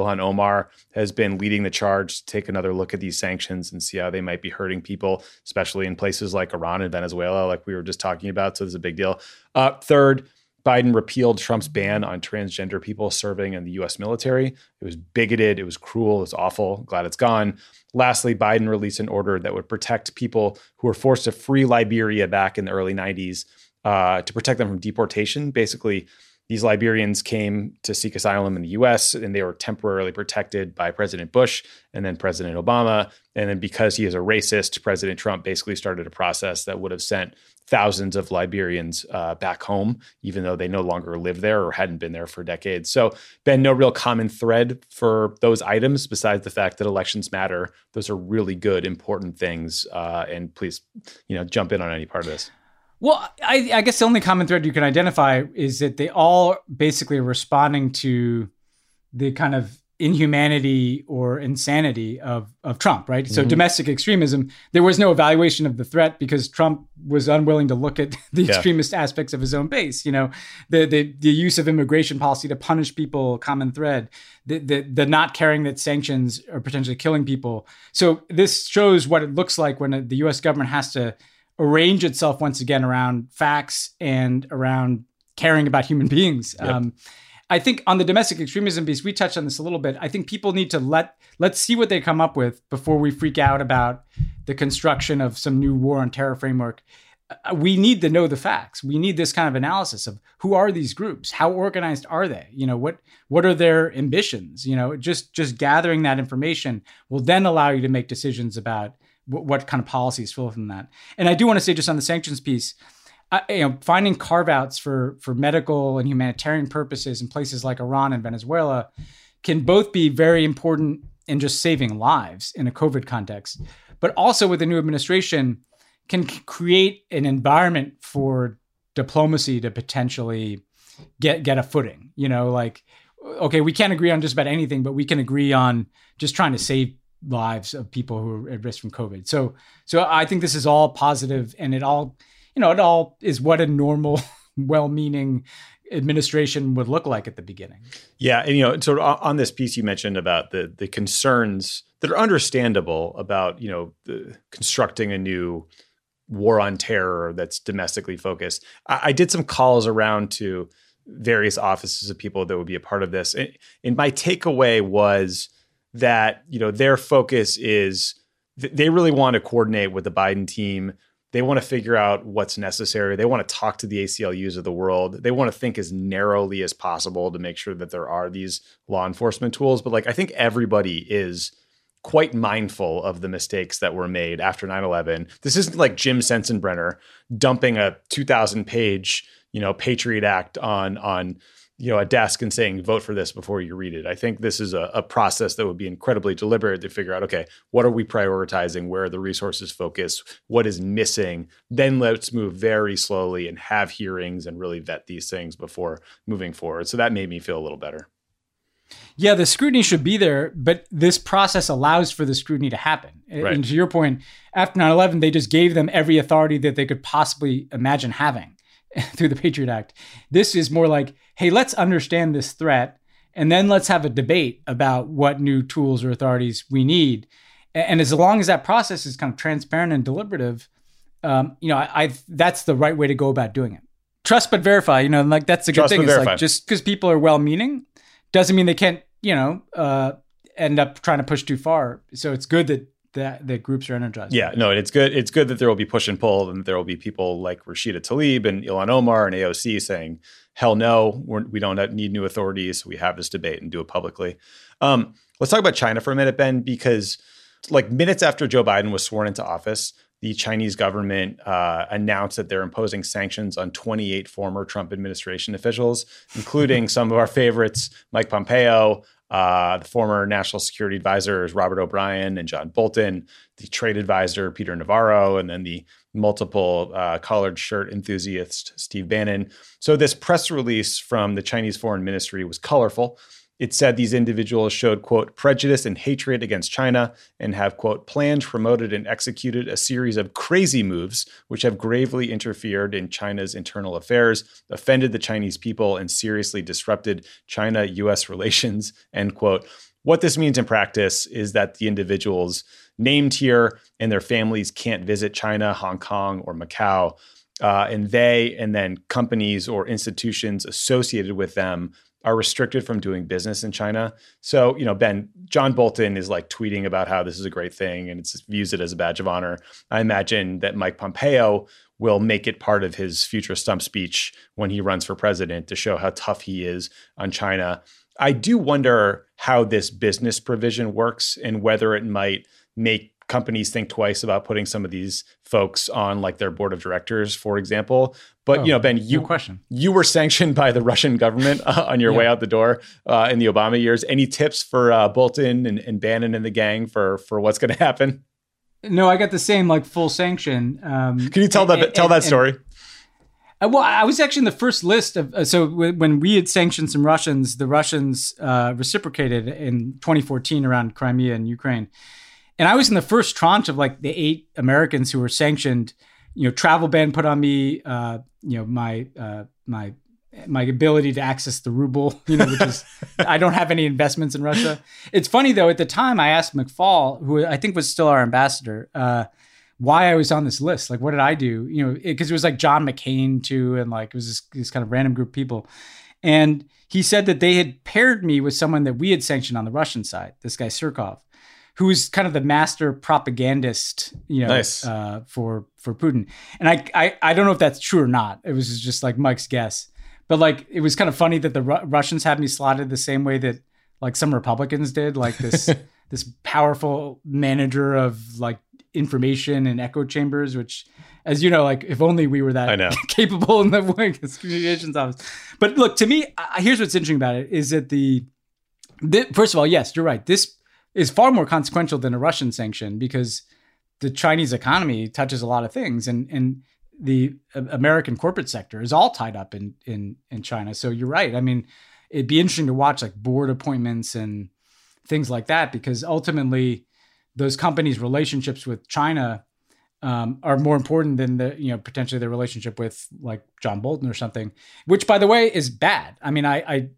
Ilhan Omar has been leading the charge to take another look at these sanctions and see how they might be hurting people, especially in places like Iran and Venezuela, like we were just talking about. So this is a big deal. Third, Biden repealed Trump's ban on transgender people serving in the U.S. military. It was bigoted. It was cruel. It was awful. Glad it's gone. Lastly, Biden released an order that would protect people who were forced to flee Liberia back in the early 90s to protect them from deportation. Basically, these Liberians came to seek asylum in the U.S. and they were temporarily protected by President Bush and then President Obama. And then because he is a racist, President Trump basically started a process that would have sent thousands of Liberians back home, even though they no longer lived there or hadn't been there for decades. So, Ben, no real common thread for those items besides the fact that elections matter. Those are really good, important things. And please, jump in on any part of this. Well, I guess the only common thread you can identify is that they all basically are responding to the kind of inhumanity or insanity of Trump, right? Mm-hmm. So domestic extremism, there was no evaluation of the threat because Trump was unwilling to look at the extremist aspects of his own base. The use of immigration policy to punish people, common thread, the not caring that sanctions are potentially killing people. So this shows what it looks like when the U.S. government has to arrange itself once again around facts and around caring about human beings. Yep. I think on the domestic extremism piece, we touched on this a little bit. I think people need to let's see what they come up with before we freak out about the construction of some new war on terror framework. We need to know the facts. We need this kind of analysis of who are these groups? How organized are they? What are their ambitions? Just gathering that information will then allow you to make decisions about what kind of policies flow from that. And I do want to say just on the sanctions piece, finding carve-outs for medical and humanitarian purposes in places like Iran and Venezuela can both be very important in just saving lives in a COVID context, but also with the new administration can create an environment for diplomacy to potentially get a footing. Okay, we can't agree on just about anything, but we can agree on just trying to save lives of people who are at risk from COVID. So I think this is all positive, and it all is what a normal, well-meaning administration would look like at the beginning. Yeah, and sort of on this piece you mentioned about the concerns that are understandable about constructing a new war on terror that's domestically focused. I did some calls around to various offices of people that would be a part of this, and my takeaway was that their focus is they really want to coordinate with the Biden team. They want to figure out what's necessary. They want to talk to the ACLUs of the world. They want to think as narrowly as possible to make sure that there are these law enforcement tools. But I think everybody is quite mindful of the mistakes that were made after 9/11. This isn't like Jim Sensenbrenner dumping a 2,000-page, Patriot Act on a desk and saying, vote for this before you read it. I think this is a process that would be incredibly deliberate to figure out, okay, what are we prioritizing? Where are the resources focused? What is missing? Then let's move very slowly and have hearings and really vet these things before moving forward. So that made me feel a little better. Yeah, the scrutiny should be there, but this process allows for the scrutiny to happen. Right. And to your point, after 9/11, they just gave them every authority that they could possibly imagine having through the Patriot Act. This is more like, hey, let's understand this threat, and then let's have a debate about what new tools or authorities we need. And as long as that process is kind of transparent and deliberative, that's the right way to go about doing it. Trust but verify, that's a good thing. It's like just because people are well-meaning doesn't mean they can't, end up trying to push too far. So it's good that groups are energized. Yeah, no, it's good. It's good that there will be push and pull, and there will be people like Rashida Tlaib and Ilhan Omar and AOC saying, hell no, we don't need new authorities. We have this debate and do it publicly. Let's talk about China for a minute, Ben, because minutes after Joe Biden was sworn into office, the Chinese government announced that they're imposing sanctions on 28 former Trump administration officials, including some of our favorites, Mike Pompeo, the former national security advisors, Robert O'Brien and John Bolton, the trade advisor, Peter Navarro, and then the multiple collared shirt enthusiast, Steve Bannon. So this press release from the Chinese Foreign Ministry was colorful. It said these individuals showed, quote, prejudice and hatred against China and have, quote, planned, promoted, and executed a series of crazy moves which have gravely interfered in China's internal affairs, offended the Chinese people, and seriously disrupted China-U.S. relations, end quote. What this means in practice is that the individuals named here and their families can't visit China, Hong Kong, or Macau, and they and then companies or institutions associated with them are restricted from doing business in China. So, Ben, John Bolton is like tweeting about how this is a great thing and views it as a badge of honor. I imagine that Mike Pompeo will make it part of his future stump speech when he runs for president to show how tough he is on China. I do wonder how this business provision works and whether it might make companies think twice about putting some of these folks on like their board of directors, for example. But, Ben, you were sanctioned by the Russian government on your way out the door in the Obama years. Any tips for Bolton and Bannon and the gang for what's going to happen? No, I got the same like full sanction. Can you tell that story? Well, I was actually in the first list of, so when we had sanctioned some Russians, the Russians reciprocated in 2014 around Crimea and Ukraine. And I was in the first tranche of like the 8 Americans who were sanctioned, travel ban put on me, my ability to access the ruble, which is, I don't have any investments in Russia. It's funny though, at the time I asked McFaul, who I think was still our ambassador, why I was on this list. Like, what did I do? Because it was like John McCain too. And like, it was this kind of random group of people. And he said that they had paired me with someone that we had sanctioned on the Russian side, this guy Surkov, who was kind of the master propagandist, nice. For Putin. And I don't know if that's true or not. It was just like Mike's guess. But like, it was kind of funny that the Russians had me slotted the same way that like some Republicans did, like this, this powerful manager of like information and echo chambers, which, as you know, like if only we were that capable in the communications office. But look, to me, here's what's interesting about it is that first of all, yes, you're right. This is far more consequential than a Russian sanction because the Chinese economy touches a lot of things, and the American corporate sector is all tied up in China. So you're right. I mean, it'd be interesting to watch like board appointments and things like that, because ultimately those companies' relationships with China are more important than potentially their relationship with like John Bolton or something, which by the way is bad. I mean,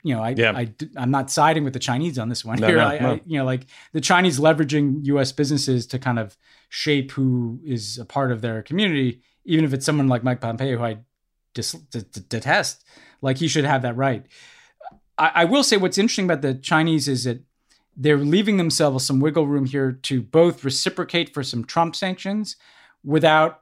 I'm not siding with the Chinese on this one here. Like the Chinese leveraging U.S. businesses to kind of shape who is a part of their community, even if it's someone like Mike Pompeo, who I detest, like he should have that right. I will say what's interesting about the Chinese is that they're leaving themselves some wiggle room here to both reciprocate for some Trump sanctions without,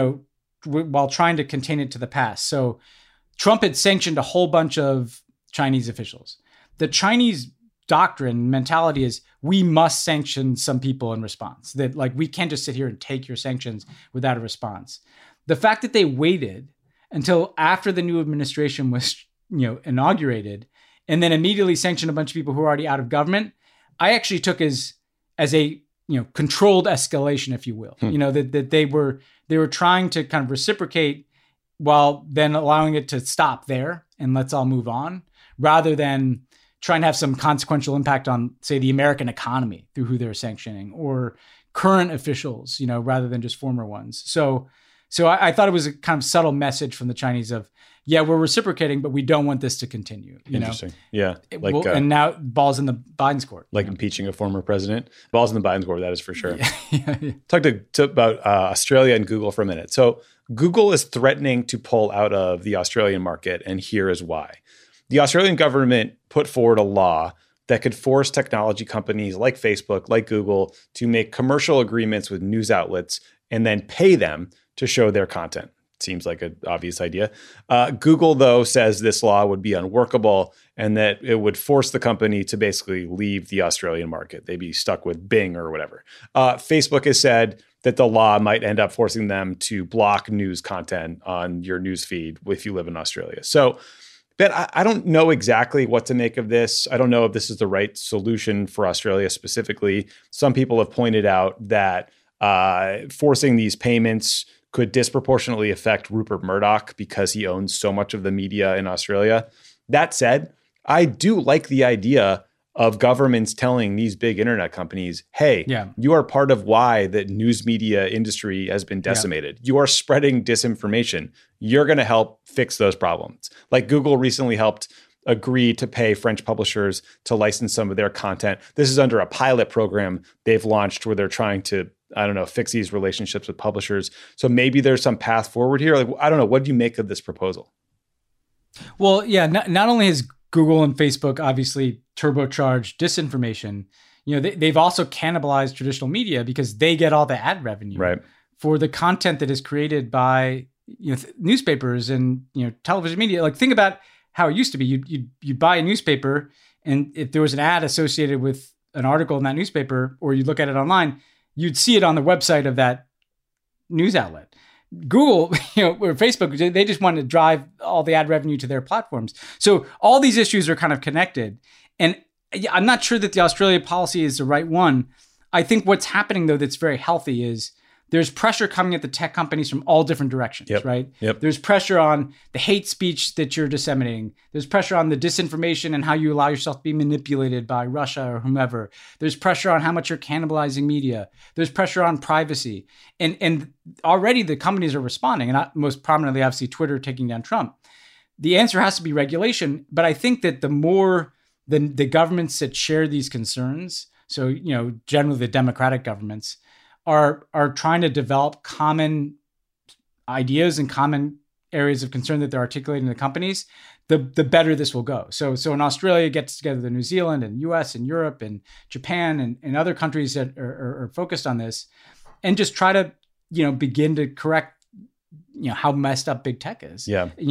while trying to contain it to the past. So Trump had sanctioned a whole bunch of Chinese officials. The Chinese doctrine mentality is we must sanction some people in response, that like, we can't just sit here and take your sanctions without a response. The fact that they waited until after the new administration was, inaugurated and then immediately sanctioned a bunch of people who are already out of government, I actually took as a, controlled escalation, if you will, that they were trying to kind of reciprocate while then allowing it to stop there and let's all move on, rather than trying to have some consequential impact on, say, the American economy through who they're sanctioning or current officials, rather than just former ones. So I thought it was a kind of subtle message from the Chinese of, yeah, we're reciprocating, but we don't want this to continue. Interesting. Yeah. And now ball's in the Biden's court. Like impeaching a former president. Ball's in the Biden's court, that is for sure. Yeah. Talk about Australia and Google for a minute. So Google is threatening to pull out of the Australian market, and here is why. The Australian government put forward a law that could force technology companies like Facebook, like Google, to make commercial agreements with news outlets and then pay them to show their content. Seems like an obvious idea. Google, though, says this law would be unworkable and that it would force the company to basically leave the Australian market. They'd be stuck with Bing or whatever. Facebook has said that the law might end up forcing them to block news content on your news feed if you live in Australia. So, Ben, I don't know exactly what to make of this. I don't know if this is the right solution for Australia specifically. Some people have pointed out that forcing these payments could disproportionately affect Rupert Murdoch because he owns so much of the media in Australia. That said, I do like the idea of governments telling these big internet companies, hey, you are part of why the news media industry has been decimated. You are spreading disinformation. You're going to help fix those problems. Like Google recently helped agree to pay French publishers to license some of their content. This is under a pilot program they've launched where they're trying to, fix these relationships with publishers. So maybe there's some path forward here. Like, I don't know. What do you make of this proposal? Well, yeah, not only has Google and Facebook obviously turbocharged disinformation, they've also cannibalized traditional media because they get all the ad revenue for the content that is created by newspapers and television media. Like, think about how it used to be. You buy a newspaper, and if there was an ad associated with an article in that newspaper, or you look at it online, you'd see it on the website of that news outlet. Google, or Facebook, they just want to drive all the ad revenue to their platforms. So all these issues are kind of connected. And I'm not sure that the Australia policy is the right one. I think what's happening, though, that's very healthy is there's pressure coming at the tech companies from all different directions, right? There's pressure on the hate speech that you're disseminating. There's pressure on the disinformation and how you allow yourself to be manipulated by Russia or whomever. There's pressure on how much you're cannibalizing media. There's pressure on privacy. And already the companies are responding, and most prominently, obviously, Twitter taking down Trump. The answer has to be regulation, but I think that the more the governments that share these concerns, so, generally the democratic governments, are trying to develop common ideas and common areas of concern that they're articulating to the companies, the better this will go. So in Australia, it gets together the New Zealand and US and Europe and Japan and other countries that are focused on this, and just try to, begin to correct, how messed up big tech is.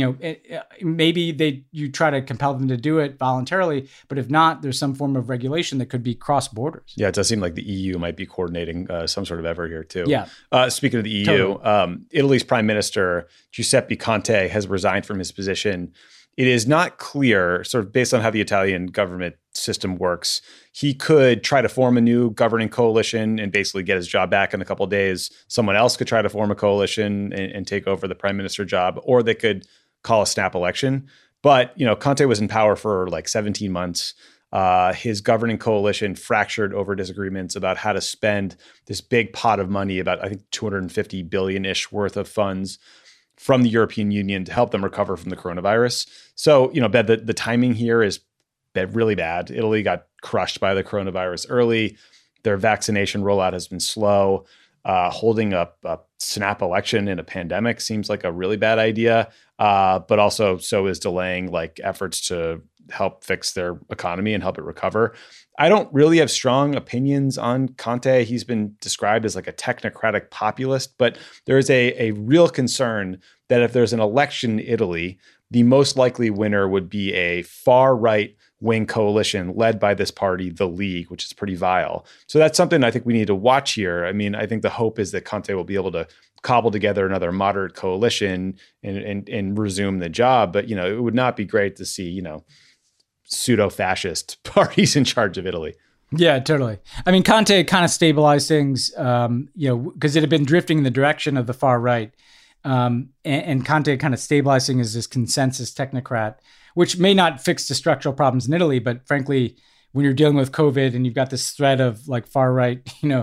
Maybe you try to compel them to do it voluntarily, but if not, there's some form of regulation that could be cross borders. Yeah, it does seem like the EU might be coordinating some sort of effort here too. Speaking of the EU, totally. Italy's Prime Minister Giuseppe Conte has resigned from his position. It is not clear, sort of based on how the Italian government system works, he could try to form a new governing coalition and basically get his job back in a couple of days. Someone else could try to form a coalition and take over the prime minister job, or they could call a snap election. But, Conte was in power for like 17 months. His governing coalition fractured over disagreements about how to spend this big pot of money, about, I think, 250 billion-ish worth of funds from the European Union to help them recover from the coronavirus. So, Ben, the timing here is really bad. Italy got crushed by the coronavirus early. Their vaccination rollout has been slow. Holding a snap election in a pandemic seems like a really bad idea. But also so is delaying efforts to help fix their economy and help it recover. I don't really have strong opinions on Conte. He's been described as like a technocratic populist, but there is a real concern that if there's an election in Italy, the most likely winner would be a far right wing coalition led by this party, the League, which is pretty vile. So that's something I think we need to watch here. I mean, I think the hope is that Conte will be able to cobble together another moderate coalition and resume the job. But, it would not be great to see, pseudo-fascist parties in charge of Italy. Yeah, totally. I mean, Conte kind of stabilized things, because it had been drifting in the direction of the far right. And Conte kind of stabilizing as this consensus technocrat, which may not fix the structural problems in Italy, but frankly, when you're dealing with COVID and you've got this threat of like far right,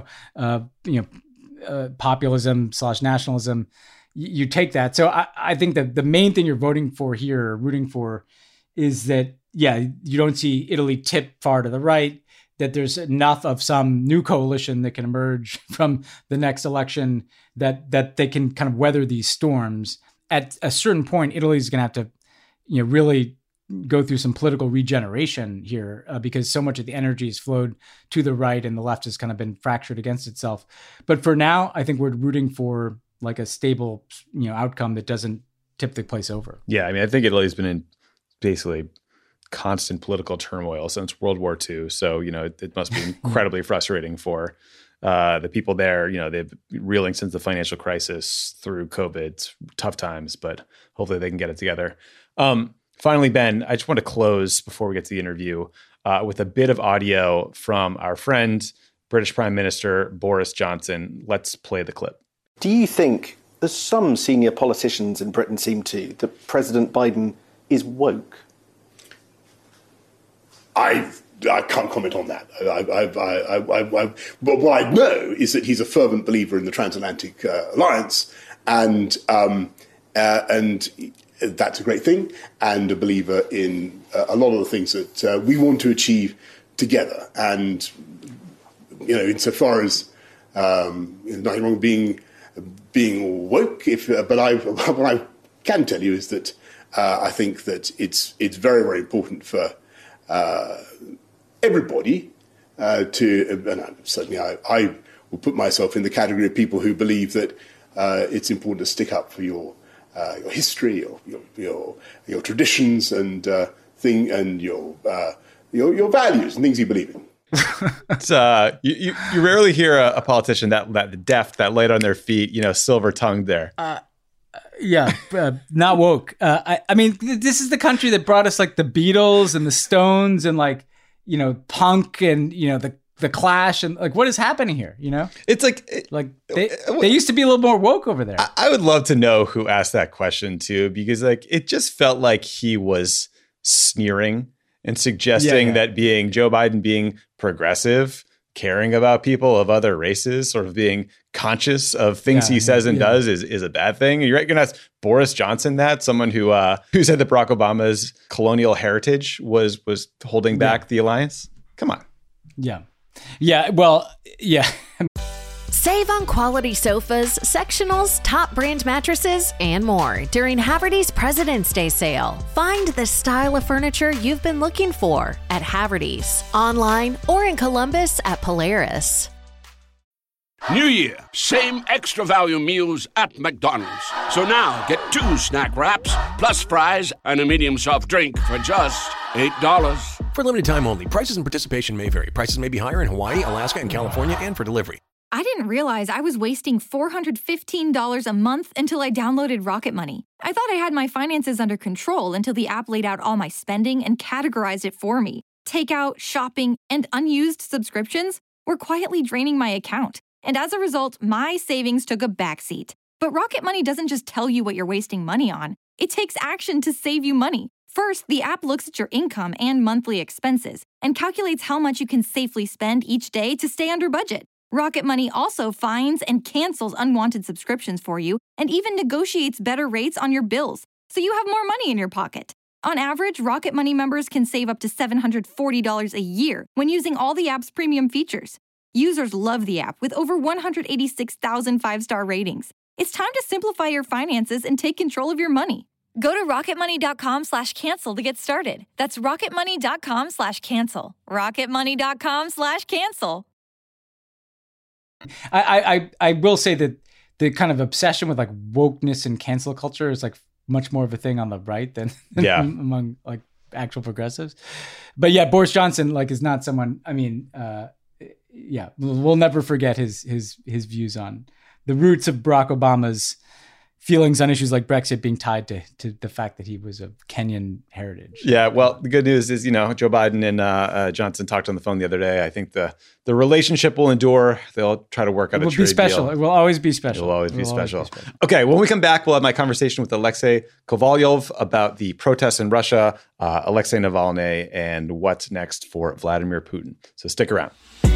populism / nationalism, you take that. So I think that the main thing you're voting for here, or rooting for, is that, you don't see Italy tip far to the right, that there's enough of some new coalition that can emerge from the next election that they can kind of weather these storms. At a certain point, Italy's going to have to, really go through some political regeneration here, because so much of the energy has flowed to the right and the left has kind of been fractured against itself. But for now, I think we're rooting for like a stable, outcome that doesn't tip the place over. Yeah, I mean, I think Italy's been in basically constant political turmoil since World War II. So, it must be incredibly frustrating for the people there. They've been reeling since the financial crisis through COVID. It's tough times, but hopefully they can get it together. Finally, Ben, I just want to close before we get to the interview with a bit of audio from our friend, British Prime Minister Boris Johnson. Let's play the clip. Do you think, as some senior politicians in Britain seem to, that President Biden is woke? I've I can't comment on that. But what I know is that he's a fervent believer in the transatlantic alliance, and that's a great thing, and a believer in a lot of the things that we want to achieve together. And insofar as nothing wrong with being woke, what I can tell you is that I think that it's very, very important for everybody and certainly I will put myself in the category of people who believe that it's important to stick up for your history, your traditions, and your values and things you believe in. It's, you rarely hear a politician that deft, that light on their feet, silver tongued there. Not woke. I mean, this is the country that brought us like the Beatles and the Stones and punk and the Clash and what is happening here? It's they used to be a little more woke over there. I would love to know who asked that question too, because it just felt like he was sneering and suggesting that Joe Biden being progressive, caring about people of other races, sort of being conscious of things he says and does is a bad thing. You're going to ask Boris Johnson that, someone who said that Barack Obama's colonial heritage was holding back the alliance? Come on. Yeah. Well, yeah. Save on quality sofas, sectionals, top brand mattresses, and more during Haverty's President's Day sale. Find the style of furniture you've been looking for at Haverty's, online or in Columbus at Polaris. New Year, same extra value meals at McDonald's. So now get 2 snack wraps, plus fries, and a medium soft drink for just $8. For limited time only, prices and participation may vary. Prices may be higher in Hawaii, Alaska, and California, and for delivery. I didn't realize I was wasting $415 a month until I downloaded Rocket Money. I thought I had my finances under control until the app laid out all my spending and categorized it for me. Takeout, shopping, and unused subscriptions were quietly draining my account. And as a result, my savings took a backseat. But Rocket Money doesn't just tell you what you're wasting money on. It takes action to save you money. First, the app looks at your income and monthly expenses and calculates how much you can safely spend each day to stay under budget. Rocket Money also finds and cancels unwanted subscriptions for you and even negotiates better rates on your bills, so you have more money in your pocket. On average, Rocket Money members can save up to $740 a year when using all the app's premium features. Users love the app with over 186,000 5-star ratings. It's time to simplify your finances and take control of your money. Go to rocketmoney.com/cancel to get started. That's rocketmoney.com/cancel. rocketmoney.com/cancel. I will say that the kind of obsession with wokeness and cancel culture is much more of a thing on the right than among actual progressives. But yeah, Boris Johnson is not someone. I mean, we'll never forget his views on the roots of Barack Obama's feelings on issues like Brexit being tied to the fact that he was of Kenyan heritage. Yeah, well, the good news is, Joe Biden and Johnson talked on the phone the other day. I think the relationship will endure. They'll try to work out a trade deal. It will always be special. It will always be special. Okay, when we come back, we'll have my conversation with Alexei Kovalyov about the protests in Russia, Alexei Navalny, and what's next for Vladimir Putin. So stick around.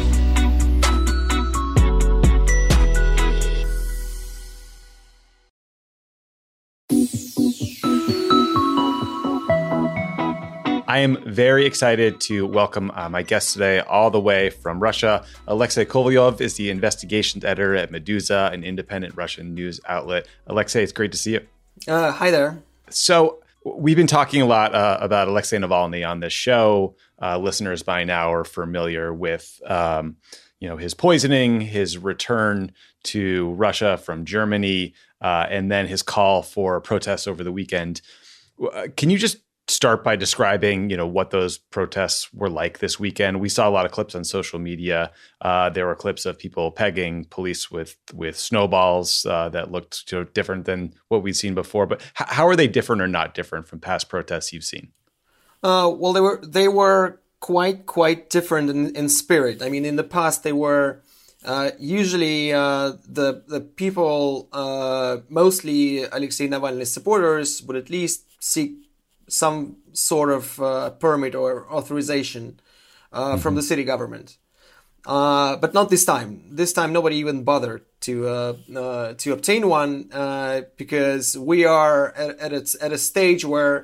I am very excited to welcome my guest today, all the way from Russia. Alexei Kovalyov is the investigations editor at Meduza, an independent Russian news outlet. Alexei, it's great to see you. Hi there. So we've been talking a lot about Alexei Navalny on this show. Listeners by now are familiar with his poisoning, his return to Russia from Germany, and then his call for protests over the weekend. Can you just start by describing, what those protests were like this weekend? We saw a lot of clips on social media. There were clips of people pegging police with snowballs that looked different than what we'd seen before. But how are they different or not different from past protests you've seen? Well, they were quite different in spirit. I mean, in the past, they were usually the people, mostly Alexei Navalny's supporters, would at least seek some sort of permit or authorization from the city government. But not this time. This time, nobody even bothered to obtain one because we are at a stage where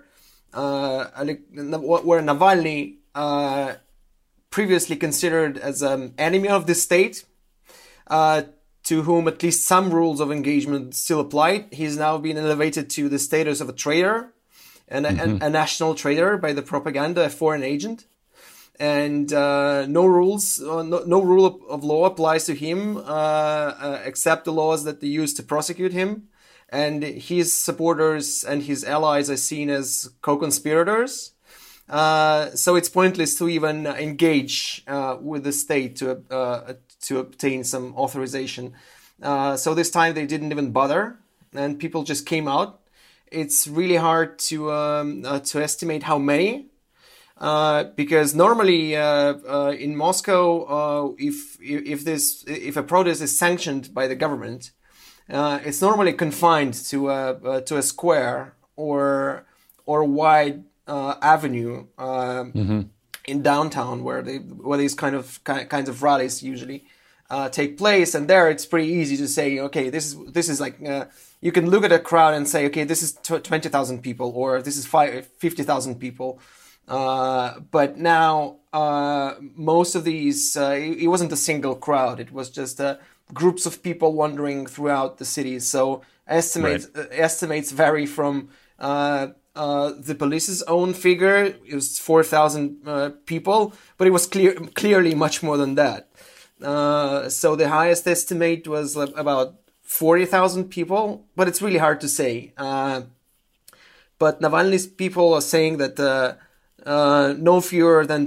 Navalny, previously considered as an enemy of the state, to whom at least some rules of engagement still applied, he's now been elevated to the status of a traitor and a national traitor by the propaganda, a foreign agent. And no rule of law applies to him except the laws that they use to prosecute him. And his supporters and his allies are seen as co-conspirators. So it's pointless to even engage with the state to obtain some authorization. So this time they didn't even bother, and people just came out. It's really hard to estimate how many. Because normally in Moscow, if a protest is sanctioned by the government, it's normally confined to a square or wide avenue in downtown where these kinds of rallies usually take place. And there it's pretty easy to say, okay, this is like you can look at a crowd and say, okay, this is 20,000 people or this is 50,000 people. But now, most of these, it wasn't a single crowd. It was just groups of people wandering throughout the city. So estimates vary from the police's own figure. It was 4,000 people, but it was clearly much more than that. So the highest estimate was about 40,000 people, but it's really hard to say. But Navalny's people are saying that no fewer than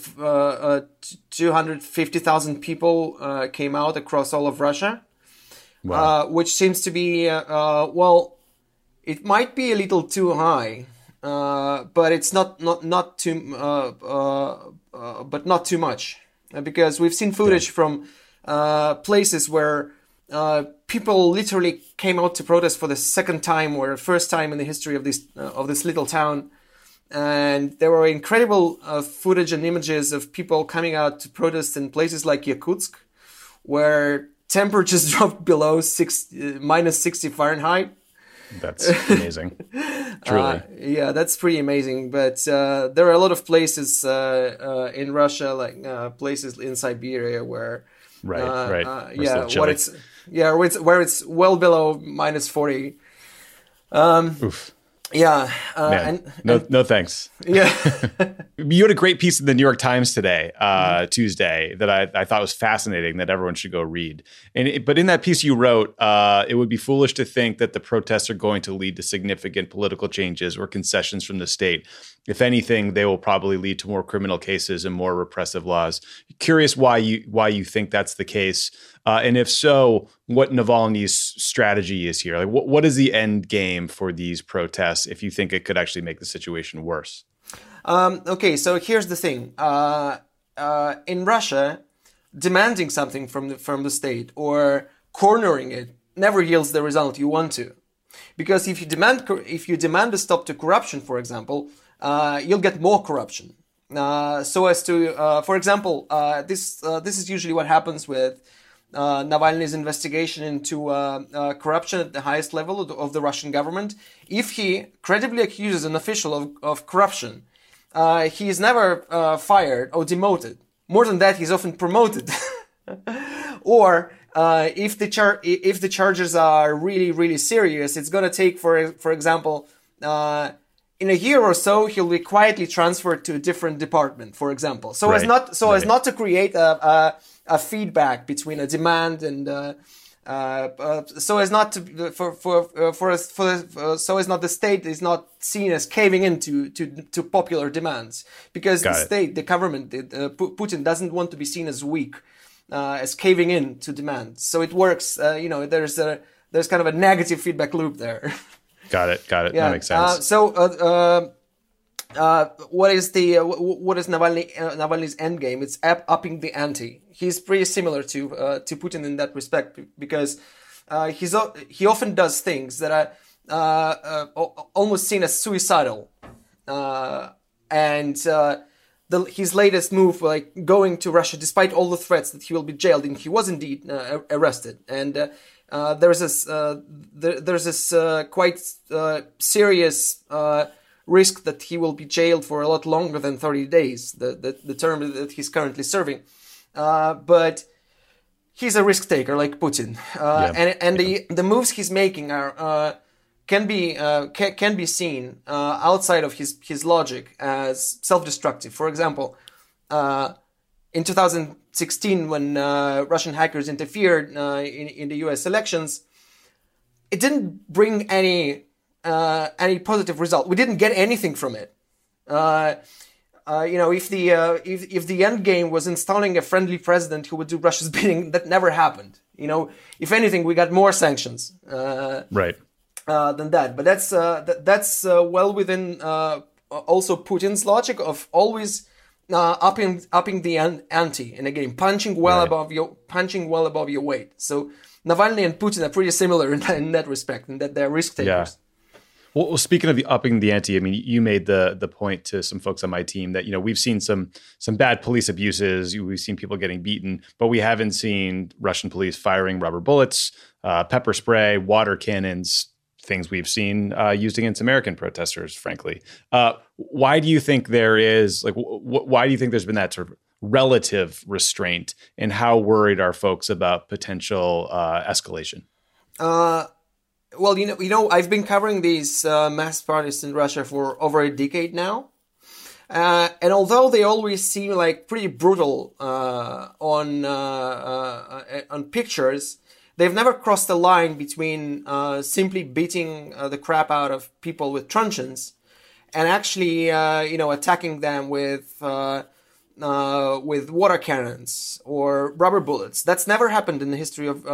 250,000 people came out across all of Russia, which seems to be, it might be a little too high, but it's not too much, because we've seen footage from places where people literally came out to protest for the second time or first time in the history of this little town. And there were incredible footage and images of people coming out to protest in places like Yakutsk, where temperatures dropped below minus 60 Fahrenheit. That's amazing. Truly. Yeah, that's pretty amazing. But there are a lot of places in Russia, like places in Siberia, where where it's well below minus 40. Oof. Yeah. No thanks. Yeah. You had a great piece in the New York Times today, Tuesday, that I thought was fascinating that everyone should go read. But in that piece you wrote, it would be foolish to think that the protests are going to lead to significant political changes or concessions from the state. If anything, they will probably lead to more criminal cases and more repressive laws. Curious why you think that's the case. And if so, what Navalny's strategy is here? Like, what is the end game for these protests if you think it could actually make the situation worse? Okay, so here's the thing. In Russia, demanding something from the state or cornering it never yields the result you want to. Because if you demand a stop to corruption, for example, you'll get more corruption. So as to, for example, this is usually what happens with Navalny's investigation into corruption at the highest level of the Russian government. If he credibly accuses an official of corruption, he is never fired or demoted. More than that, he's often promoted. Or if the charges are really, really serious, it's going to take, for example, in a year or so, he'll be quietly transferred to a different department, for example. So as not to create a feedback between a demand and so as not the state is not seen as caving into to popular demands, because the government, Putin doesn't want to be seen as weak, as caving in to demands. So it works. There's kind of a negative feedback loop there. Got it. Yeah. That makes sense. What is Navalny's end game? It's upping the ante. He's pretty similar to Putin in that respect, because he often does things that are almost seen as suicidal, and his latest move, like going to Russia, despite all the threats that he will be jailed, and he was indeed arrested. And there's this quite serious risk that he will be jailed for a lot longer than 30 days, the term that he's currently serving. But he's a risk taker like Putin, and the moves he's making are can be seen outside of his logic as self-destructive. For example, in 2016, when Russian hackers interfered in the U.S. elections, it didn't bring any positive result. We didn't get anything from it. If the end game was installing a friendly president who would do Russia's bidding, that never happened. If anything, we got more sanctions. Right. Than that. But that's well within also Putin's logic of always upping the ante in a game, punching well above your weight. So Navalny and Putin are pretty similar in that respect, in that they're risk takers. Yeah. Well, speaking of the upping the ante, I mean, you made the point to some folks on my team that, we've seen some bad police abuses. We've seen people getting beaten, but we haven't seen Russian police firing rubber bullets, pepper spray, water cannons, things we've seen used against American protesters, frankly. Why do you think there is, why do you think there's been that sort of relative restraint, and how worried are folks about potential escalation? Well, I've been covering these mass protests in Russia for over a decade now. And although they always seem like pretty brutal on pictures, they've never crossed the line between simply beating the crap out of people with truncheons and actually, attacking them with water cannons or rubber bullets. That's never happened in the history of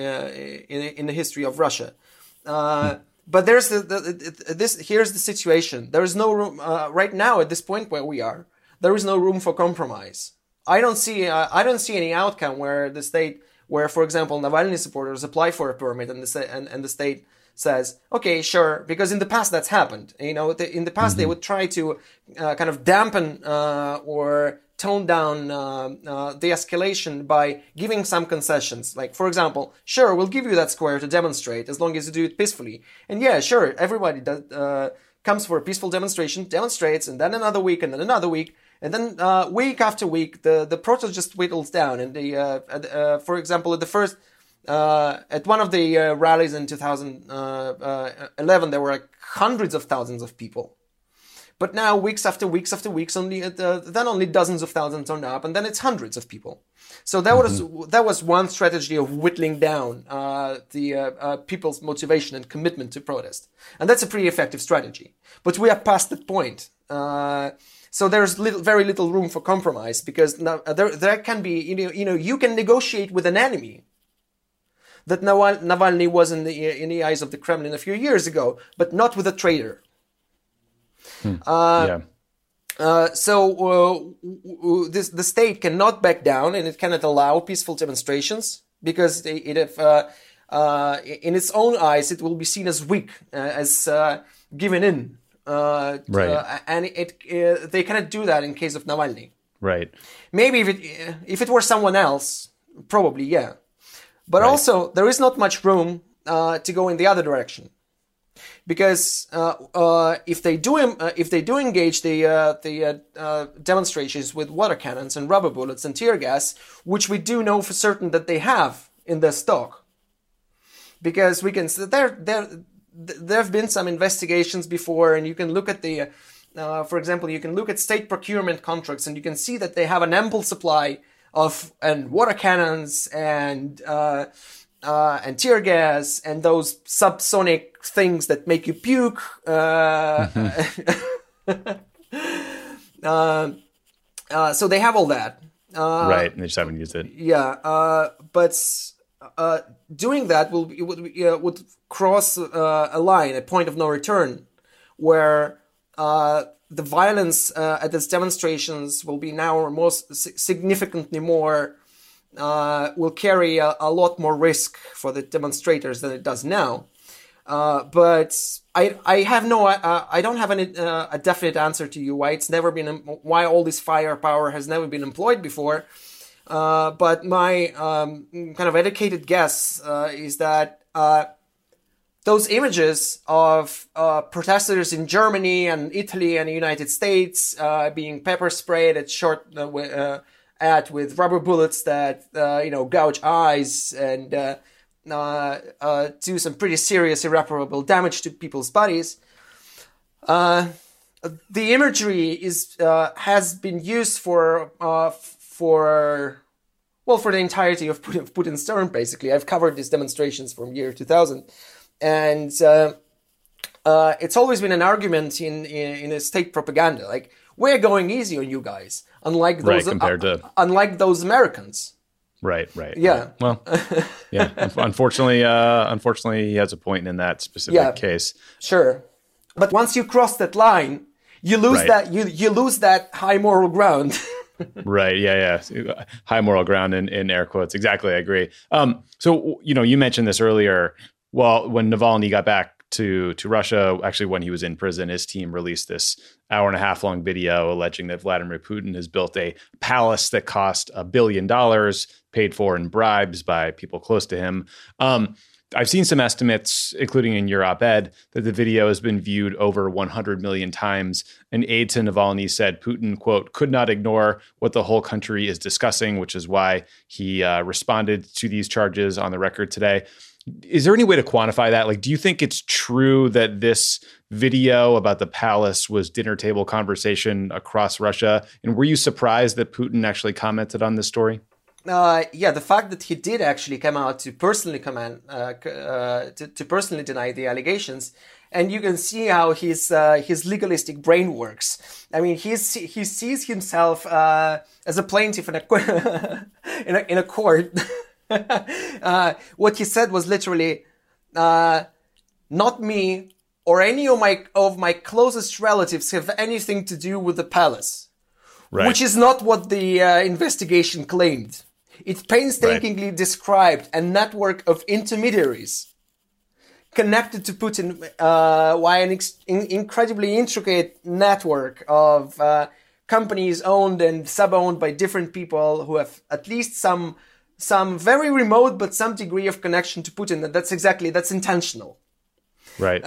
in the history of Russia. But there's here's the situation. There is no room right now at this point where we are. There is no room for compromise. I don't see any outcome where the state, where, for example, Navalny supporters apply for a permit and the state says, okay, sure, because in the past that's happened. In the past they would try to kind of dampen or tone down the escalation by giving some concessions. Like, for example, sure, we'll give you that square to demonstrate as long as you do it peacefully. And yeah, sure, everybody comes for a peaceful demonstration, demonstrates, and then another week, and then another week. And then week after week, the protest just whittles down. And for example, at one of the rallies in 2011, there were like hundreds of thousands of people. But now, weeks after weeks after weeks, only dozens of thousands turned up, and then it's hundreds of people. So that was one strategy of whittling down the people's motivation and commitment to protest, and that's a pretty effective strategy. But we are past that point. So there's very little room for compromise, because now there can be, you can negotiate with an enemy. That Navalny was in the eyes of the Kremlin a few years ago, but not with a traitor. The state cannot back down, and it cannot allow peaceful demonstrations, because in its own eyes it will be seen as weak, as given in. And they cannot do that in case of Navalny. Right. Maybe if it were someone else, probably, yeah. But also, there is not much room to go in the other direction, because if they do engage the demonstrations with water cannons and rubber bullets and tear gas, which we do know for certain that they have in their stock, because we can there have been some investigations before, and you can look at for example, you can look at state procurement contracts, and you can see that they have an ample supply of water cannons and tear gas and those subsonic things that make you puke. So they have all that. Right, and they just haven't used it. Yeah, but doing that would cross a line, a point of no return, where the violence at these demonstrations will be now significantly more, will carry a lot more risk for the demonstrators than it does now. But I have no, I don't have a definite answer to you why all this firepower has never been employed before. But my kind of educated guess is that those images of protesters in Germany and Italy and the United States being pepper sprayed with rubber bullets that gouge eyes and do some pretty serious irreparable damage to people's bodies. The imagery has been used for the entirety of Putin's term. Basically, I've covered these demonstrations from year 2000. And it's always been an argument in a state propaganda, like, we're going easy on you guys, unlike those Americans. Right. Yeah. Well, yeah. Unfortunately, he has a point in that specific case. Sure, but once you cross that line, you lose you lose that high moral ground. Right. Yeah. High moral ground in air quotes. Exactly. I agree. So, you mentioned this earlier. Well, when Navalny got back to Russia, actually when he was in prison, his team released this hour-and-a-half long video alleging that Vladimir Putin has built a palace that cost $1 billion, paid for in bribes by people close to him. I've seen some estimates, including in your op-ed, that the video has been viewed over 100 million times. An aide to Navalny said Putin, quote, could not ignore what the whole country is discussing, which is why he responded to these charges on the record today. Is there any way to quantify that? Like, do you think it's true that this video about the palace was dinner table conversation across Russia? And were you surprised that Putin actually commented on this story? The fact that he did actually come out to personally to personally deny the allegations, and you can see how his legalistic brain works. I mean, he sees himself as a plaintiff in a court. What he said was literally, not me or any of my closest relatives have anything to do with the palace, right. Which is not what the investigation claimed. It painstakingly described a network of intermediaries connected to Putin via an incredibly intricate network of companies owned and sub-owned by different people who have at least some very remote but some degree of connection to Putin. That's intentional. Right.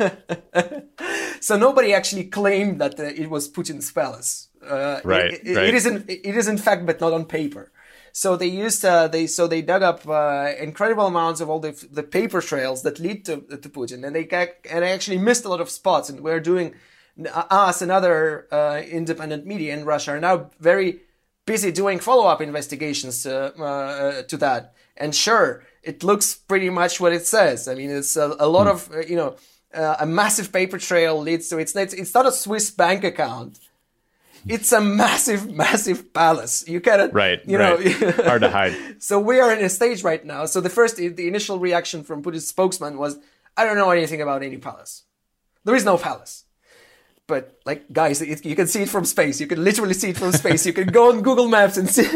So nobody actually claimed that it was Putin's palace. It is in fact, but not on paper. So they used they dug up incredible amounts of all the paper trails that lead to Putin, and they actually missed a lot of spots. And we're doing us and other independent media in Russia are now very busy doing follow-up investigations to that. And sure, it looks pretty much what it says. I mean, it's a lot of a massive paper trail leads to it's not a Swiss bank account. It's a massive palace. You cannot, hard to hide. So we are in a stage right now. So the initial reaction from Putin's spokesman was, I don't know anything about any palace. There is no palace. But like, guys, you can see it from space. You can literally see it from space. You can go on Google Maps and see.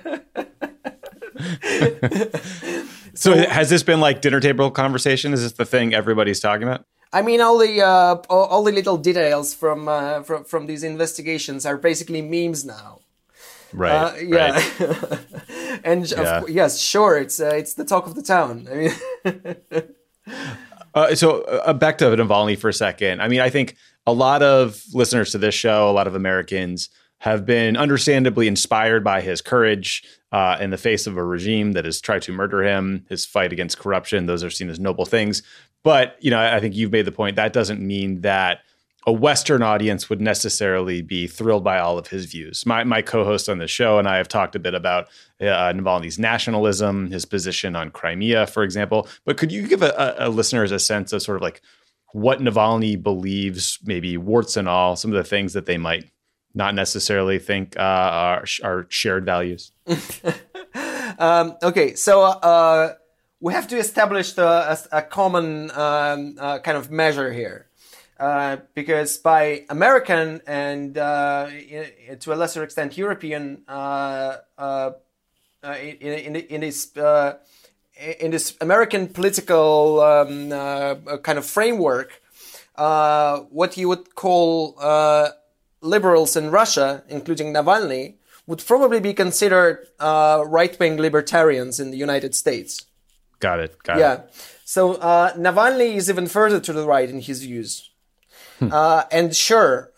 So has this been like dinner table conversation? Is this the thing everybody's talking about? I mean, all the little details from these investigations are basically memes now. Right. Yeah. And yes, sure, it's the talk of the town. I mean, so back to Navalny for a second. I mean, I think a lot of listeners to this show, a lot of Americans, have been understandably inspired by his courage in the face of a regime that has tried to murder him, his fight against corruption. Those are seen as noble things. But, I think you've made the point that doesn't mean that a Western audience would necessarily be thrilled by all of his views. My co-host on the show and I have talked a bit about Navalny's nationalism, his position on Crimea, for example. But could you give a listeners a sense of sort of like what Navalny believes, maybe warts and all, some of the things that they might not necessarily think are shared values? Okay, so we have to establish a common kind of measure here. Because by American and to a lesser extent European in this American political kind of framework, what you would call liberals in Russia, including Navalny, would probably be considered right-wing libertarians in the United States. Got it. Yeah. So Navalny is even further to the right in his views. And sure,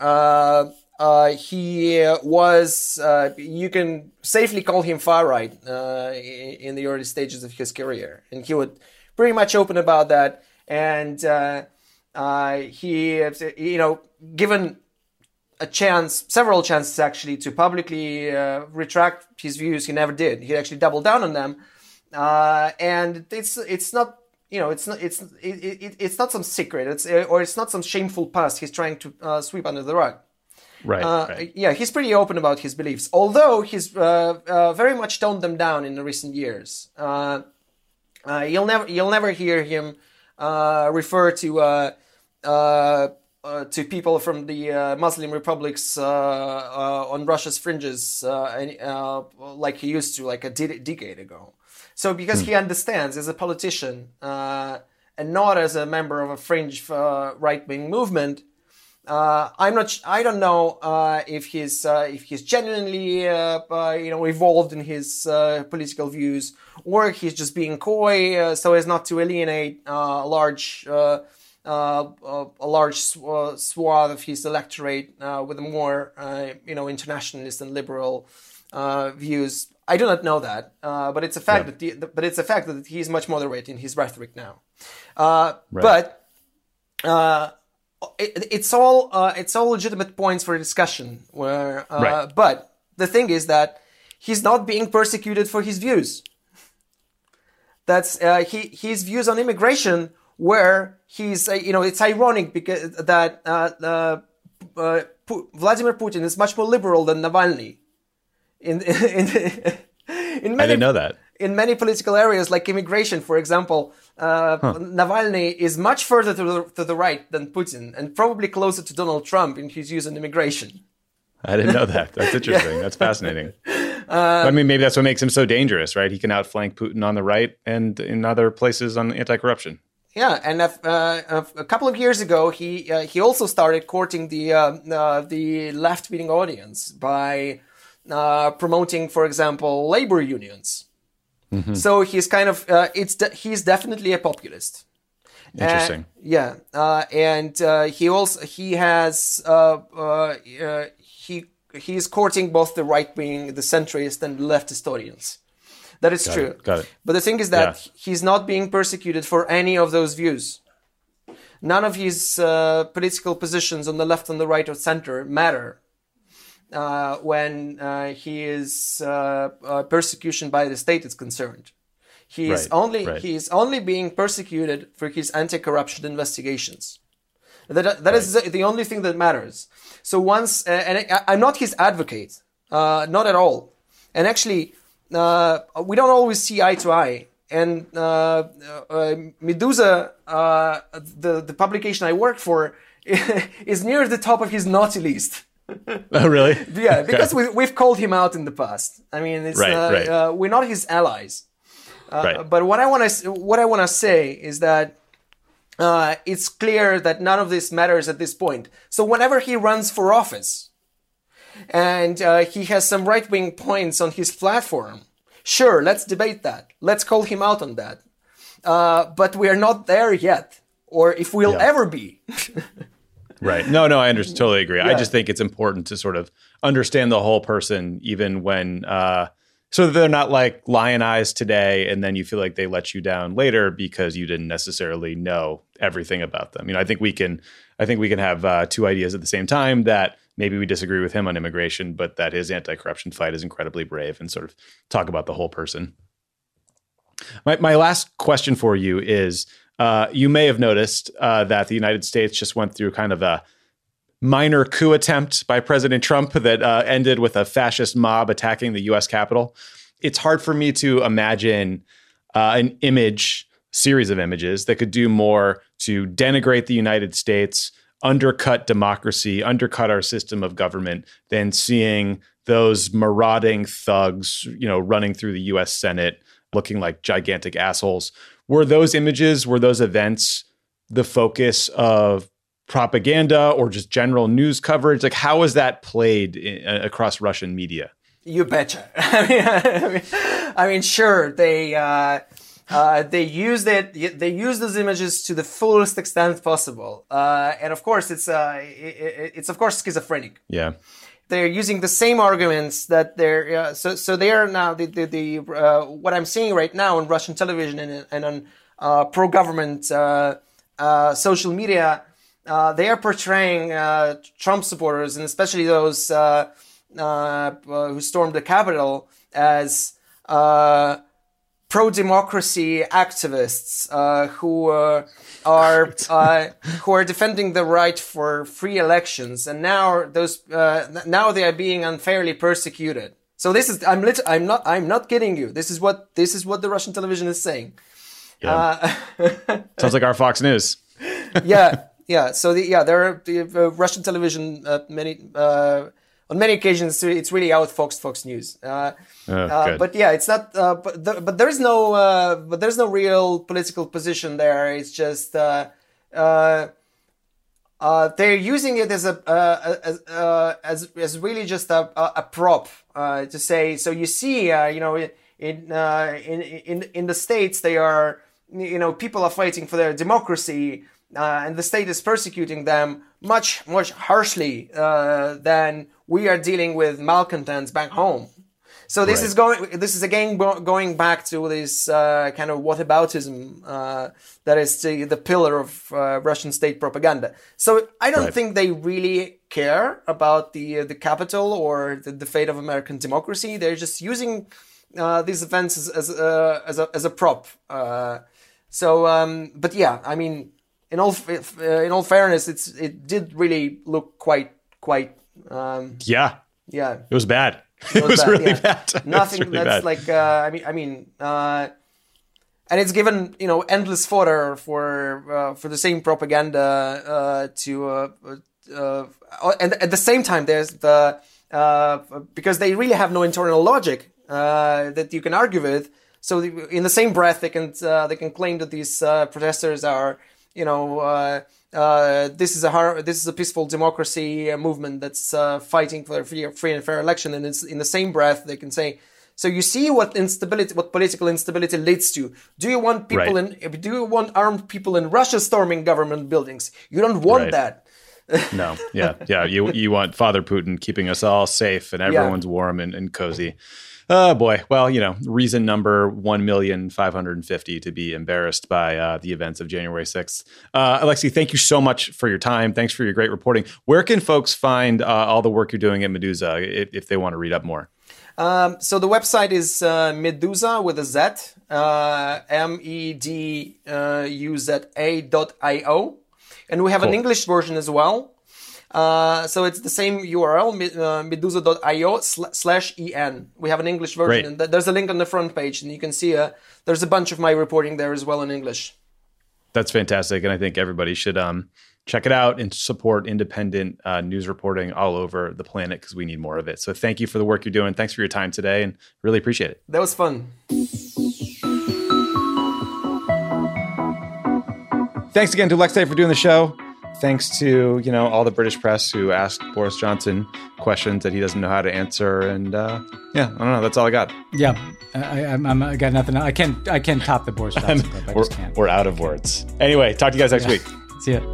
he was, you can safely call him far-right in the early stages of his career. And he would pretty much open about that. And he, given several chances actually to publicly retract his views, he never did. He actually doubled down on them. And it's not, it's not some secret, or it's not some shameful past he's trying to sweep under the rug. Right. Yeah, he's pretty open about his beliefs, although he's very much toned them down in the recent years. You'll never hear him refer to people from the Muslim republics on Russia's fringes like he used to, like a decade ago. So because he understands as a politician and not as a member of a fringe right-wing movement, I don't know if he's genuinely evolved in his political views, or he's just being coy so as not to alienate a large swath of his electorate with more internationalist and liberal views. I do not know that, but it's a fact that he's much moderate in his rhetoric now. But it's all legitimate points for discussion. But the thing is that he's not being persecuted for his views. That's his views on immigration, where he's it's ironic because that Vladimir Putin is much more liberal than Navalny. In many, I didn't know that. In many political areas, like immigration, for example, Navalny is much further to the right than Putin, and probably closer to Donald Trump in his views on immigration. I didn't know that. That's interesting. Yeah. That's fascinating. I mean, maybe that's what makes him so dangerous, right? He can outflank Putin on the right and in other places on anti-corruption. Yeah, and a couple of years ago, he also started courting the left-leaning audience by promoting, for example, labor unions. Mm-hmm. So he's kind of he's definitely a populist. Interesting. He's courting both the right wing, the centrist, and the leftist audience. That is true. Got it. But the thing is that he's not being persecuted for any of those views. None of his political positions on the left, on the right, or center matter when he is persecution by the state is concerned. He is only being persecuted for his anti-corruption investigations. That is the only thing that matters. So once, and I'm not his advocate, not at all. And actually, we don't always see eye to eye. And Meduza, the publication I work for, is near the top of his naughty list. Oh, really? Yeah, because we've called him out in the past. I mean, it's, we're not his allies. But what I want to say is that it's clear that none of this matters at this point. So whenever he runs for office and he has some right-wing points on his platform, sure, let's debate that. Let's call him out on that. But we are not there yet, or if we'll ever be. Right. No, I totally agree. Yeah. I just think it's important to sort of understand the whole person, even when so that they're not like lionized today and then you feel like they let you down later because you didn't necessarily know everything about them. I think we can have two ideas at the same time, that maybe we disagree with him on immigration, but that his anti-corruption fight is incredibly brave, and sort of talk about the whole person. My last question for you is, you may have noticed that the United States just went through kind of a minor coup attempt by President Trump that ended with a fascist mob attacking the U.S. Capitol. It's hard for me to imagine an series of images that could do more to denigrate the United States, undercut democracy, undercut our system of government, than seeing those marauding thugs, running through the U.S. Senate, looking like gigantic assholes. Were those images, were those events the focus of propaganda or just general news coverage? Like, how was that played across Russian media? You betcha. I mean, sure, they used it. They used those images to the fullest extent possible, and of course, it's of course schizophrenic. Yeah, they're using the same arguments that they're. So they are now the what I'm seeing right now on Russian television and on pro-government social media. They are portraying Trump supporters, and especially those who stormed the Capitol, as pro-democracy activists who are defending the right for free elections, and now they are being unfairly persecuted. So this is I'm not kidding you. This is what the Russian television is saying. Yeah. Sounds like our Fox News. Yeah. So there are the Russian television on many occasions it's really out Fox News. But yeah, it's not. But there's no real political position there. It's just they're using it as really just a prop to say. So you see, in the States they are, people are fighting for their democracy. And the state is persecuting them much harshly than we are dealing with malcontents back home. So this is again going back to this kind of whataboutism that is the pillar of Russian state propaganda. So I don't think they really care about the Capitol or the fate of American democracy. They're just using these events as a prop. But yeah, I mean. In all fairness, it did really look quite. Yeah. It was bad. It was bad, really bad. Nothing really that's bad. and it's given endless fodder for the same propaganda and at the same time there's the because they really have no internal logic that you can argue with. So in the same breath, they can claim that these protesters are. This is a peaceful democracy movement that's fighting for a free and fair election, and it's in the same breath they can say, so you see what political instability leads to. Do you want Do you want armed people in Russia storming government buildings? You don't want that. No, yeah. You want Father Putin keeping us all safe and everyone's warm and cozy. Oh boy. Well, reason number 1,550,000 to be embarrassed by the events of January 6th. Alexei, thank you so much for your time. Thanks for your great reporting. Where can folks find all the work you're doing at Meduza if they want to read up more? So the website is Meduza with a Z, meduza.io. And we have an English version as well. So it's the same URL, meduza.io/en. We have an English version. Great. And there's a link on the front page, and you can see there's a bunch of my reporting there as well in English. That's fantastic. And I think everybody should check it out and support independent news reporting all over the planet, because we need more of it. So thank you for the work you're doing. Thanks for your time today, and really appreciate it. That was fun. Thanks again to Alexei for doing the show. Thanks to, all the British press who asked Boris Johnson questions that he doesn't know how to answer. And I don't know. That's all I got. Yeah, I got nothing. I can't top the Boris Johnson clip. I just can't. We're out of words. Anyway, talk to you guys next week. See ya.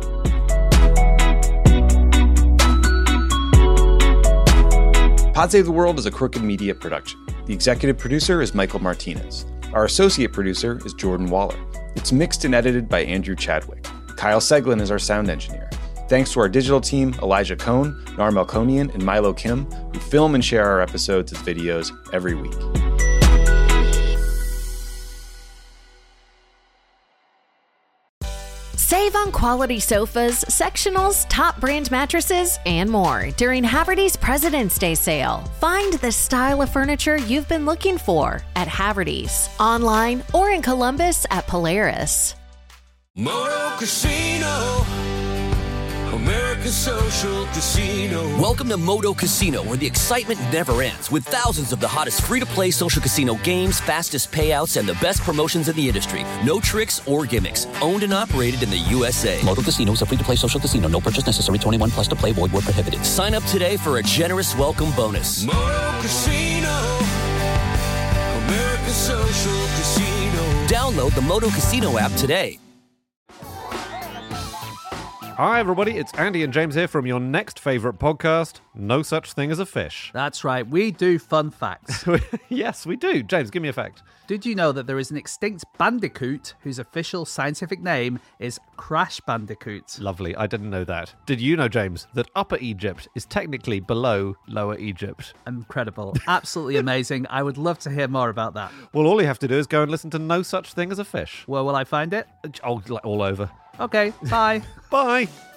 Pod Save the World is a Crooked Media production. The executive producer is Michael Martinez. Our associate producer is Jordan Waller. It's mixed and edited by Andrew Chadwick. Kyle Seglin is our sound engineer. Thanks to our digital team, Elijah Cohn, Nar Melkonian, and Milo Kim, who film and share our episodes as videos every week. Save on quality sofas, sectionals, top brand mattresses, and more during Haverty's President's Day sale. Find the style of furniture you've been looking for at Haverty's, online or in Columbus at Polaris. Moto Casino, America. American Social Casino. Welcome to Moto Casino, where the excitement never ends, with thousands of the hottest free-to-play social casino games, fastest payouts, and the best promotions in the industry. No tricks or gimmicks. Owned and operated in the USA. Moto Casino is a free-to-play social casino. No purchase necessary. 21 plus to play. Void where prohibited. Sign up today for a generous welcome bonus. Moto Casino. American Social Casino. Download the Moto Casino app today. Hi everybody, it's Andy and James here from your next favourite podcast, No Such Thing as a Fish. That's right, we do fun facts. Yes, we do. James, give me a fact. Did you know that there is an extinct bandicoot whose official scientific name is Crash Bandicoot? Lovely, I didn't know that. Did you know, James, that Upper Egypt is technically below Lower Egypt? Incredible. Absolutely amazing. I would love to hear more about that. Well, all you have to do is go and listen to No Such Thing as a Fish. Where will I find it? Oh, all over. Okay, bye. Bye.